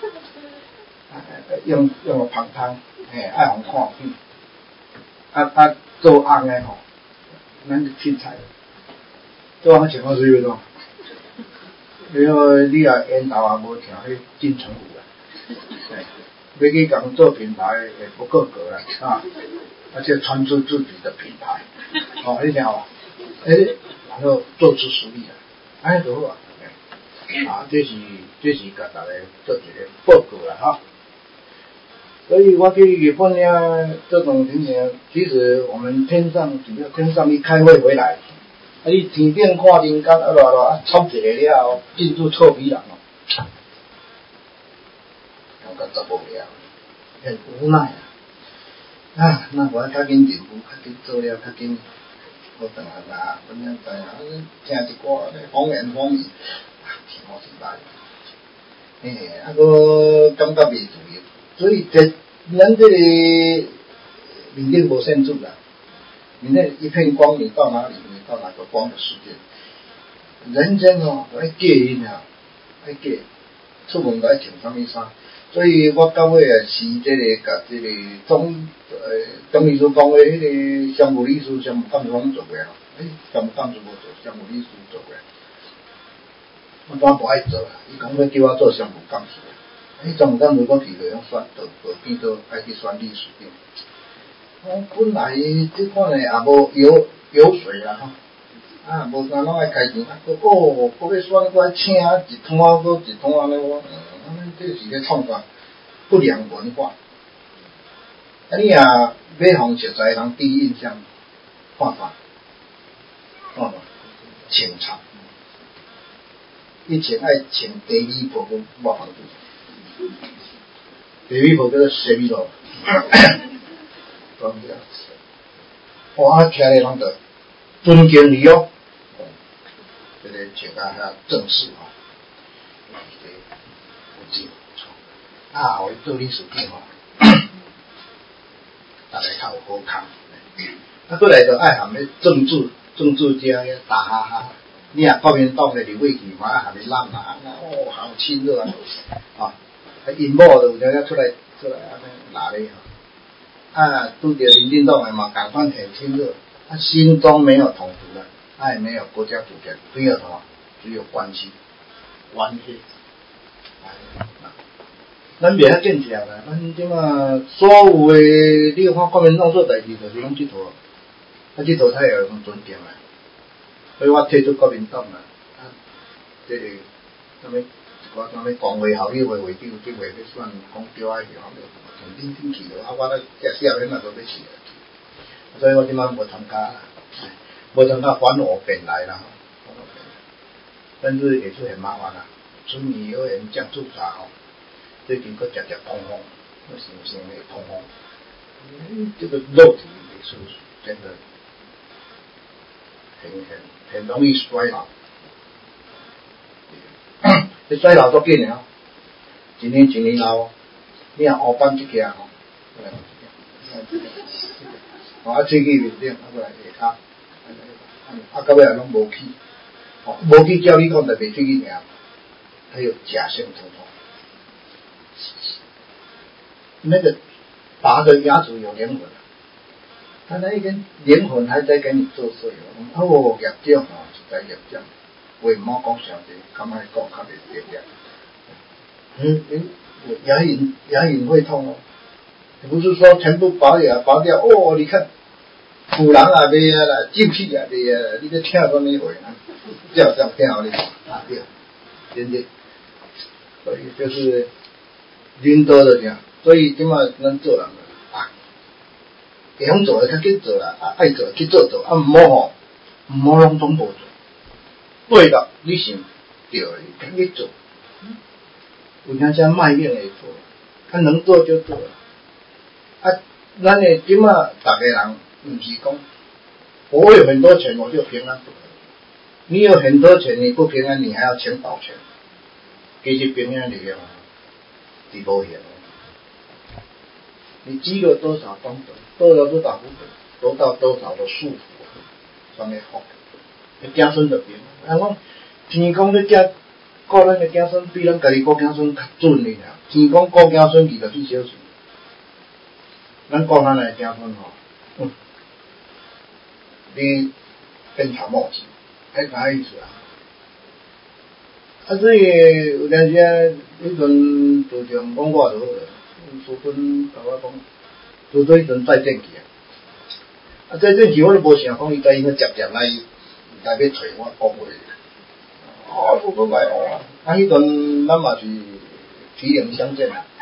用个旁汤，爱互看见，做红的吼，咱凊彩，做红穿较水个喏。你啊烟头也无听，迄金城武啦，要去讲做品牌也不够格啦，而且穿出自己的品牌，你听好，然后做出实力来，安尼就好这是甲大家做一个报告啦所以我去日本呢，这种情形，其实我们只要天上一开会回来。你天顶看人间抄一个了，进入臭皮人感觉做无了，很无奈那我较紧进步，较紧做了，较紧好转啦，本来知影，听一寡风言风语，天好是歹，感觉袂自由，所以咱这个面顶无限制啦。你那一片光，你到哪里？你到哪个光的世界？人生爱戒烟爱戒，出门爱穿什么衫？所以我到尾是这个甲这个中医师讲的迄个商务理事、商务干事拢做过商务干事无做，商务理事做过。我当无爱做啦，伊讲要叫我做商务干事，商务干事我去就用选，就变做爱去选理事长。本来这款的也无油水啦无啥拢爱开钱，要选我请一摊搁一摊安尼这是咧创造不良文化。你要互熟悉人第一印象看法， 清场，以前爱请地理婆跟抹房子，地理婆叫做蛇米罗，讲这样子，我听咧拢得尊敬你哦，这个请啊遐正式哦，有劲，啊，我做历史记吼，大家较有好康。啊，过来就爱含咧政治家咧打哈哈，你若国民党咧立委去嘛，含咧烂嘛，哦，好亲热啊，啊，因某就有当出来安尼拿咧吼，啊，拄着民进党诶嘛，赶快很亲热，他心中没有统独了，他也没有国家主权，只有什么？只有关系，咱袂遐见识啦，咱即马所有诶，你看国民党做代志，就是拢即套。啊，这套太有尊敬啦，所以我退出国民党啦。啊，这个什么一寡什么光辉校友会会长，这回要选讲叫爱去，我就从顶去了。啊，我咧写小人啊都要去，所以我即摆无参加啦，无参加反我本来啦，但是也是很麻烦啦。村里有人降驻查吼，最近佫直通风，我想会通风，这个肉体也是真的。很容易衰老，这衰老都紧的哦，一年一年老哦。你若黑斑这个吼，啊，喙齿面顶，啊过来下骹，啊到尾也拢无去，哦，无去照你讲，就袂喙齿尔，还有假性头痛，那个拔的牙齿有灵魂。他那一根灵魂还在跟你作祟哦，业障哦，实在业障，为唔好讲上济，较莫讲较袂对了。牙龈会痛哦，不是说全部拔牙拔掉哦，你看腐人也袂啊啦，进去也袂啊，你在听什么话啊？叫听好你啊对，真的，所以就是领导的讲，所以今嘛咱做人。会晓做的较紧做啦，爱做去做，啊唔好拢总无做。对啦，你想对的，赶紧做。有当时卖命会做，他能做就做。啊，咱的即马大家人唔是讲，我有很多钱我就平安不可。你有很多钱你不平安，你还要请保全，其实平安力量是无限的。你积了多少功德，得了多少福德，得到多少的束缚，上面好，你子孙就变。啊，讲天公咧只顾咱的子孙，比咱家己顾子孙较准哩啦。天公顾子孙，伊就去小事，咱顾咱的子孙吼，你鞭长莫及，迄啥意思啊？啊，所以有当时迄阵就像讲我就好了。苏芬甲我讲，拄做迄阵再见去啊！再见去我都无想讲伊甲伊要接来要找我讲话。啊，苏芬来哦！啊，迄阵咱嘛是体灵相见啊。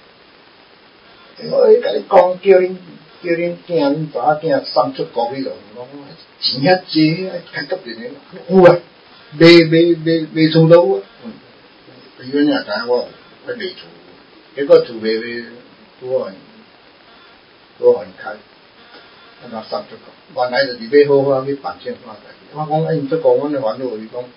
我甲你讲，叫恁囝、恁查仔囝送出国去咯，讲钱遐济，开急人的。有啊，卖厝都有啊。伊个也知我要卖厝。结果厝卖多很开，啊那送出国，原来就是要好好去办签发代志。我讲，因这个阮的烦恼，伊讲，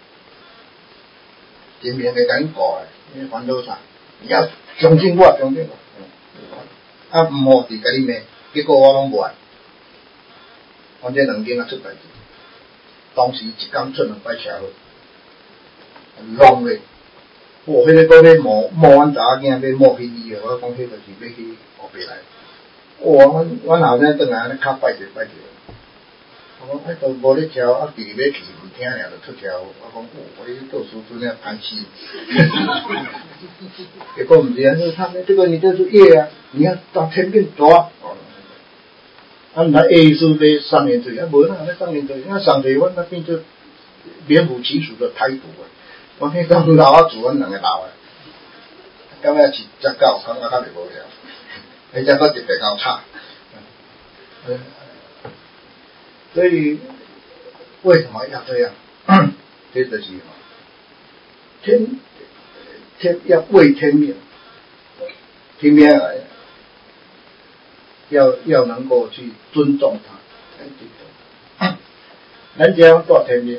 前面会甲恁顾的，你烦恼啥？你要相信我，啊唔好是甲你骂，结果我拢无爱，我这两间啊出代志，当时一工出2摆车祸，弄嘞。迄个搁要摸阮查仔囝，要摸去医院，我讲迄就是要去后壁来。阮后生转来安尼骹拜者。我讲都无咧跳，啊第二要去唔听尔就出跳。我讲我你做师尊要贪心。结果唔是啊，他们这个你这是业啊，你要到天边抓。啊，那 A 是要3年罪，啊无啦，那3年罪，那上罪阮那变做名副其实的歹徒啊。我迄讲老啊，自阮两个老诶，感觉是只狗，感觉较袂无聊，而且佫特别够吵。所以为什么要这样？ 这就是天要为天命，天命要能够去尊重他，咱这样大天命。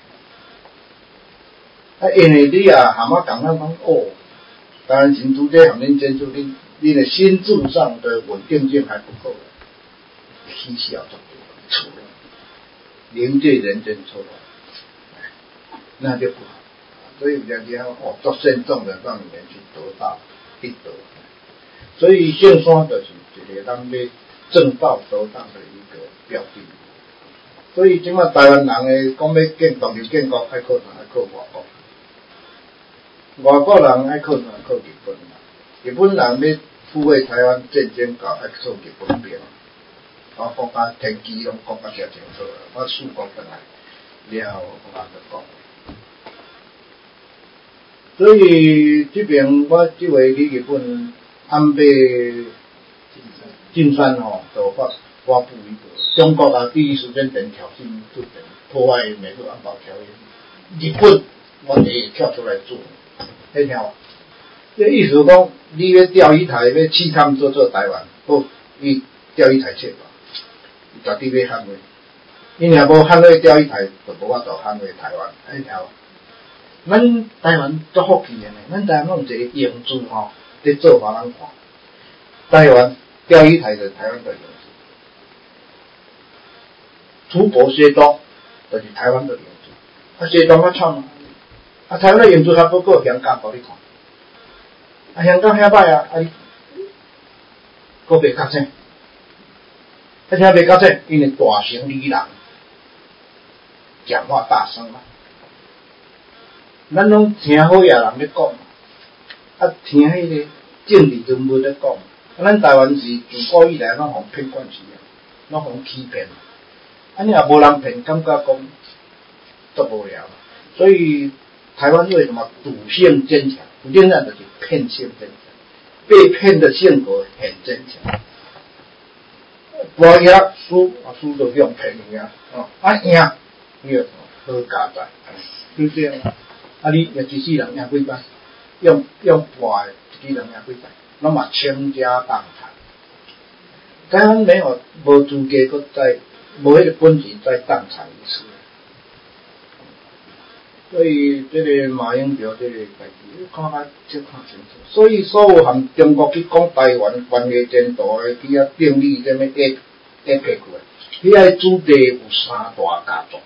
因为你啊，蛤蟆讲哦，当然请诸这行恁接触你的心智上的稳定性还不够，嬉笑就错了，凝聚人间错了，那就不好。所以讲这样做慎重的让你们去得到必得。所以圣山就是一个咱要正道得当的一个标的。所以今仔台湾人的讲要建独立建国，爱靠哪爱靠外国。外国人爱靠哪靠日本人，日本人要抚慰台湾战争搞爱靠日本兵，我国家天机拢讲甲诚清楚了，我四国回来了后，我就讲。所以这边我这位去日本安倍晋三就发布一个中国第一时间点挑衅日本，破坏美日安保条约，日本我也跳出来做。你听无？这意思讲，你要钓鱼台要试探做台湾，好，你钓鱼台撤吧，绝对要捍卫。你若无捍卫钓鱼台，就无法度捍卫台湾。你听无？咱台湾足福气的呢，咱台湾弄一个英字在做法咱看。台湾钓鱼台就是台湾的英字，出国学东就是台湾的英字，学东较惨台湾的英字还不够香港互你看，香港遐歹你阁袂觉醒，而且袂觉醒，因为大城里人讲话大声嘛。咱拢听好野人咧讲，听迄个政治人物咧讲，咱台湾是自古以来拢互骗惯去啊，拢互欺骗，你若无人骗，感觉讲足无聊。所以台湾为什么赌性坚强？赌性强就是骗性坚强，被骗的性格很坚强。博弈输就用骗赢赢你就好加在，就这样。你若一世人赢几摆，用博的一世人赢几摆，拢嘛倾家荡产。台湾没有无资格搁再无迄个本钱再荡产一次。所以这个马英九这个代志，看清楚。所以所有含中国去讲台湾关系前途的，去遐订立什么 APEC 遐主题有三大家族。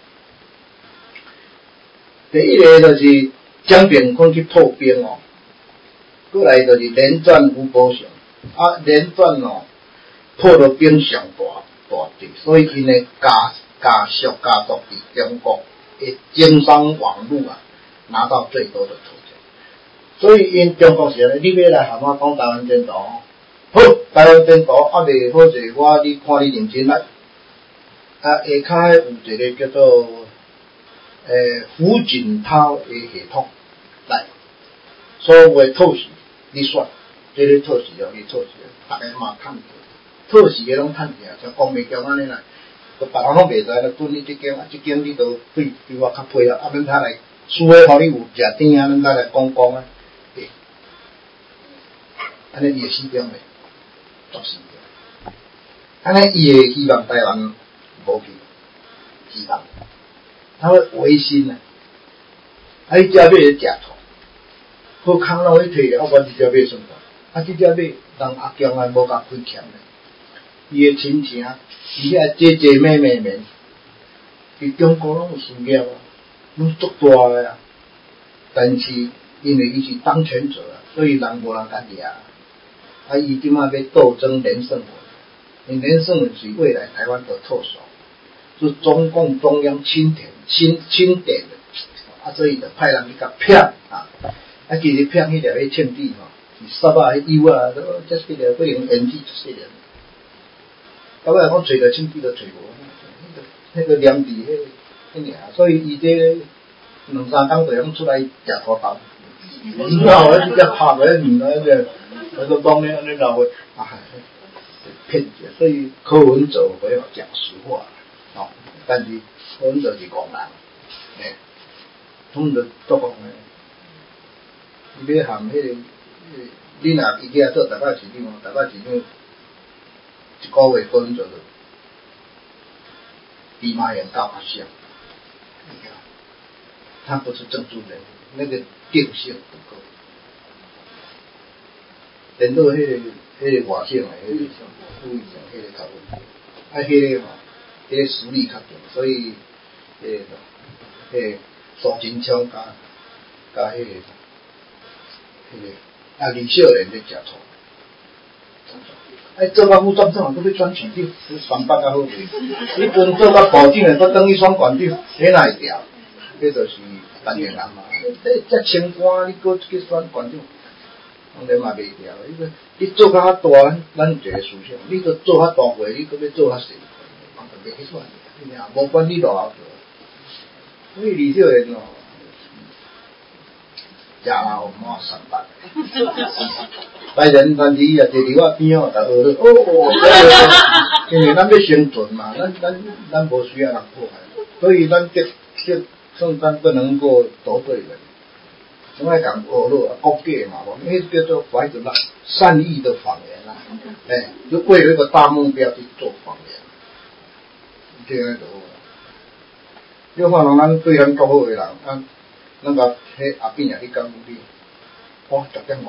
第一个就是江炳坤去破冰过来就是连战吴伯雄，连战破了冰上大地，所以因的家族伫中国的经商网络拿到最多的土地，所以因中国是安尼，你要来喊我讲台湾前途，好，台湾前途未好势，你看你认真来，下骹有一个叫做胡锦涛的系统来，所有的透视你选，这个透视你透视，大家嘛看透视的拢看起来，像光明桥安尼啦。别人拢袂知啦，准你这间你都对我较配合，免他来，除非互你有食甜咱再来讲安尼伊会死掉袂？作死掉。安尼伊会希望台湾无去，希望，他会违心你只尾咧食土，好空拢去摕，我只只尾算法，这只尾人阿强无甲开欠咧。伊的亲情，伊遐姐妹们，伫中国拢有事业拢足大个但是因为伊是当权者所以人无人甲掠。伊即马要斗争连胜文，因连胜文是未来台湾的特首，是中共中央钦点的，所以就派人去甲骗其实骗迄条迄庆地是沙迄油这些了，不用演技这些了。到尾讲找着庆地都找无，迄个连地所以伊这两三工就拢出来食土豆，唔知道我直接拍个面我都讲咧安尼老话骗者，所以柯文哲我要讲实话但是柯文哲是戆人， 他们都做工诶。伊要含迄个，你若伊家做台北市长，台北市长一个月可能做到比马英九还少。他不是政治人物，那个定性不够。连到迄个外省诶，迄个副议长，迄个较问题。迄个吼，迄个实力较强，所以迄个苏贞昌甲迄个李秀莲咧食醋。做到副总统，搁要选市长，三百较好袂？你阵做到部长诶，搁等于选县长，迄哪会调？迄就是陈建南嘛。遮清官，你搁去选县长，当然嘛袂调。你做较大，咱有一个思想，你搁做较大过，你搁要做较细，就袂去选。无管你落后做。所以李秀莲哦，食老满300。来人但是伊也坐伫我边哦，就学了因为咱要生存嘛，咱无需要人迫害，所以咱圣诞不能够得罪人，总爱讲学了国家嘛，因为叫做怀着善意的谎言啦，就为了一个大目标去做谎言，这样就好了。你看人咱对咱足好的人，咱甲迄阿扁也去讲你，哇10点外。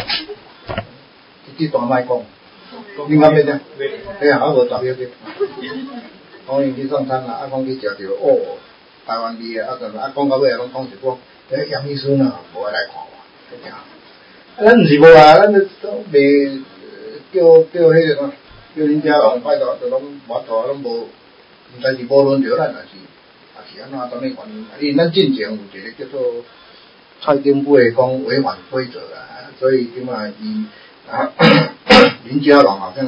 这段卖讲，你讲咩啫？啊，无10秒去。讲伊去送餐啦，讲去食着台湾味啊，讲到尾拢讲一句，杨医生啊，无爱来看我，咱毋是无啊，咱都袂叫迄个叫林佳龙拜托，就拢无托，拢无，但是无论着咱也是安怎啥物原因？因为咱进前有一个叫做蔡丁贵讲违反规则啦，所以即卖伊林佳龙好像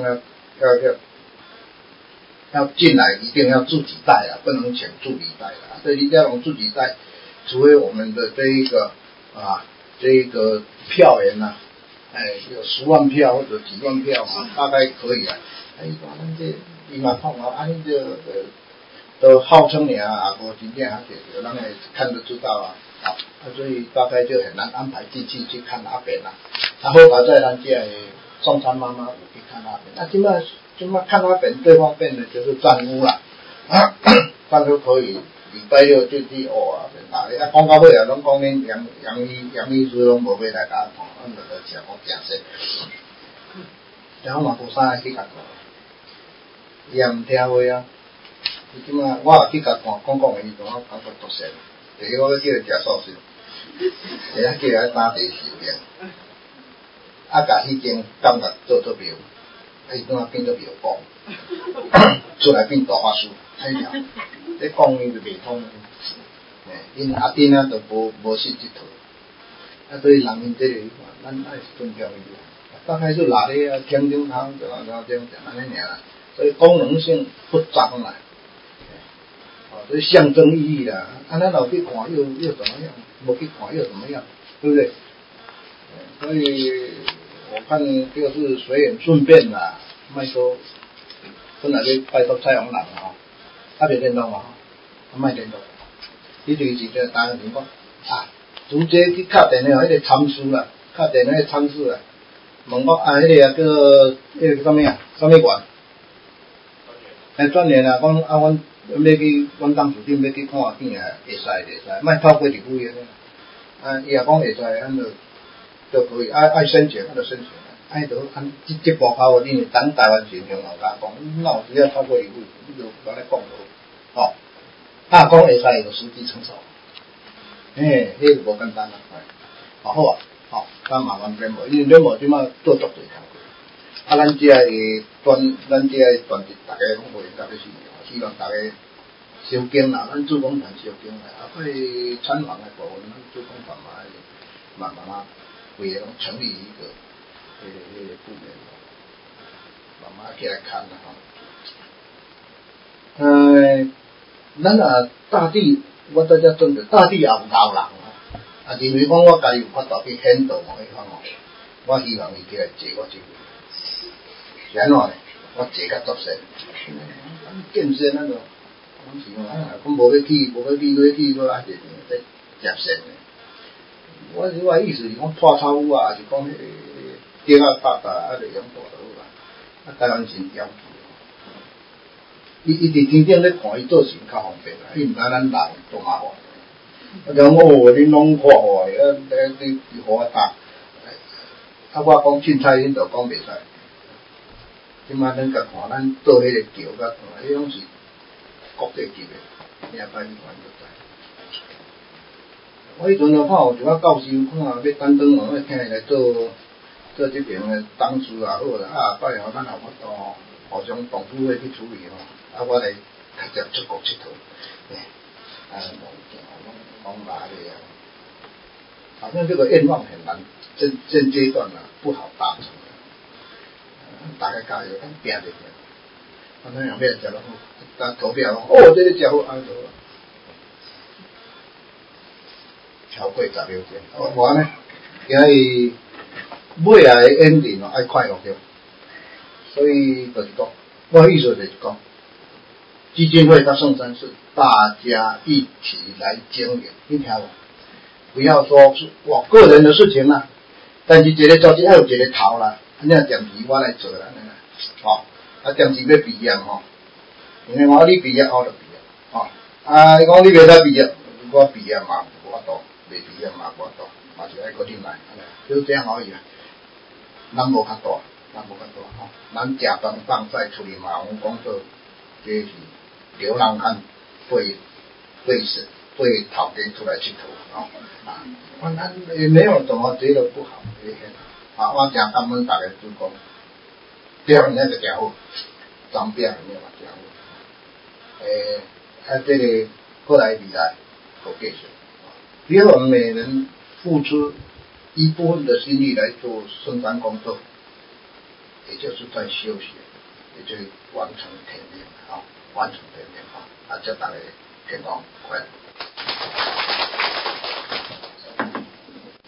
要进来，一定要自己带啊，不能请助理带啊。所以林佳龙自己带，除非我们的这一个票源呐，有10万票或者几万票啊，大概可以啊。咱这伊嘛看啊，你这都号称你啊，无真正还解决，咱也看得知道啊。所以大概就很难安排进去看阿扁啦。好在咱这的送餐妈妈有去看阿扁，今麦看阿扁对方变的就是战屋啦，咱都可以礼拜六就去学阿扁啦。讲到尾啊，拢讲恁杨秘书拢无要来甲看，咱就讲讲诚实。然后嘛无啥去甲看，伊也毋听话啊。伊即麦我也去甲看，讲的伊同我感觉足神。第一我叫伊食素食，第二叫伊来打地寿面，甲迄间感觉做庙，伊怎啊变做庙公，出来变大法师，太妙！你讲伊就袂通，因阿丁啊都无信这套，所以人因这个咱爱尊重伊，大概是哪里啊听听他就这样安尼尔啦，所以功能性不彰啦。所以象征意义啦，咱老去看又怎么样？没去看又怎么样？对不对？所以我看就是随缘顺便啦，卖说本来去拜托蔡永朗啊，他别电动嘛，卖电动，伊就是这打个电话直接去敲电话，迄个参事啦，敲电话参事啦，问我迄个迄个什么啊？什么馆？专员啊，讲阮。要去，阮当处长要去看病啊，会使，莫透过政府个伊也讲会使，咱就可以，爱申请，咱就申请，就按这步口，因为等台湾人向人家讲，哪有只要透过政府，你就安尼讲就好，讲会使就实际承受，迄个无简单啦，好啊，咱麻烦联络，因为联络即马做足侪工，咱这个团结，大家拢会甲要死。希望大家小经啦，咱主讲团小经啦，对参访的部分，咱主讲团慢慢为拢成立一个那个部门，慢慢起来看啦咱大地，我在这种的大地也有高人认为讲我家己有法度去引导某一方我希望伊起来坐我这边，是安怎呢？我坐甲足实。见识那种，讲无要去，无爱坐， 接线的。我意思是讲破草屋啊，还是讲迄个竹啊搭啊，就用大就好啦。台湾真要求，伊伫天顶咧看，伊做事较方便啦，伊毋知咱人多麻烦。然后恁拢看我，你互我搭，我讲凊彩恁就讲袂使。即摆恁甲看，咱做迄个桥甲，迄拢是国际级的，名牌你看就知。我迄阵就看有一个教授，看要等等哦，请伊来做这边的董事也好啦，拜后咱也法度互相同府会去处理吼，我来直接出国佚佗，拢拿的啊。反正这个愿望很难，现阶段不好达成。大家加油，咱拼就拼。反正后尾食了好，咱投票哦，这个食好安好。超过16点，我呢，今日尾下的 ending 爱快乐着，所以就是讲，我意思就是讲，基金会到圣山市，大家一起来经营，你听无？不要说是我个人的事情啦，但是一个组织要有一个头啦，你若暂时我来做啦，暂时要毕业吼，因为我你毕业我就毕业，你讲你袂使毕业，我毕业嘛无法度。未毕业嘛，无多，嘛是爱搁进来，就这样而已啦。咱无较大吼，咱食饭放屎出去嘛，我讲做这是流浪汉被头家出来佚佗吼，咱也没有怎么觉得不好，我真感恩大家主讲，这样那个家伙，长变那个家伙，这个过来未来可继续。只要我们每人付出一部分的心力来做圣山工作，也就是在修学，也就是完成天命完成天命祝大家健康快乐。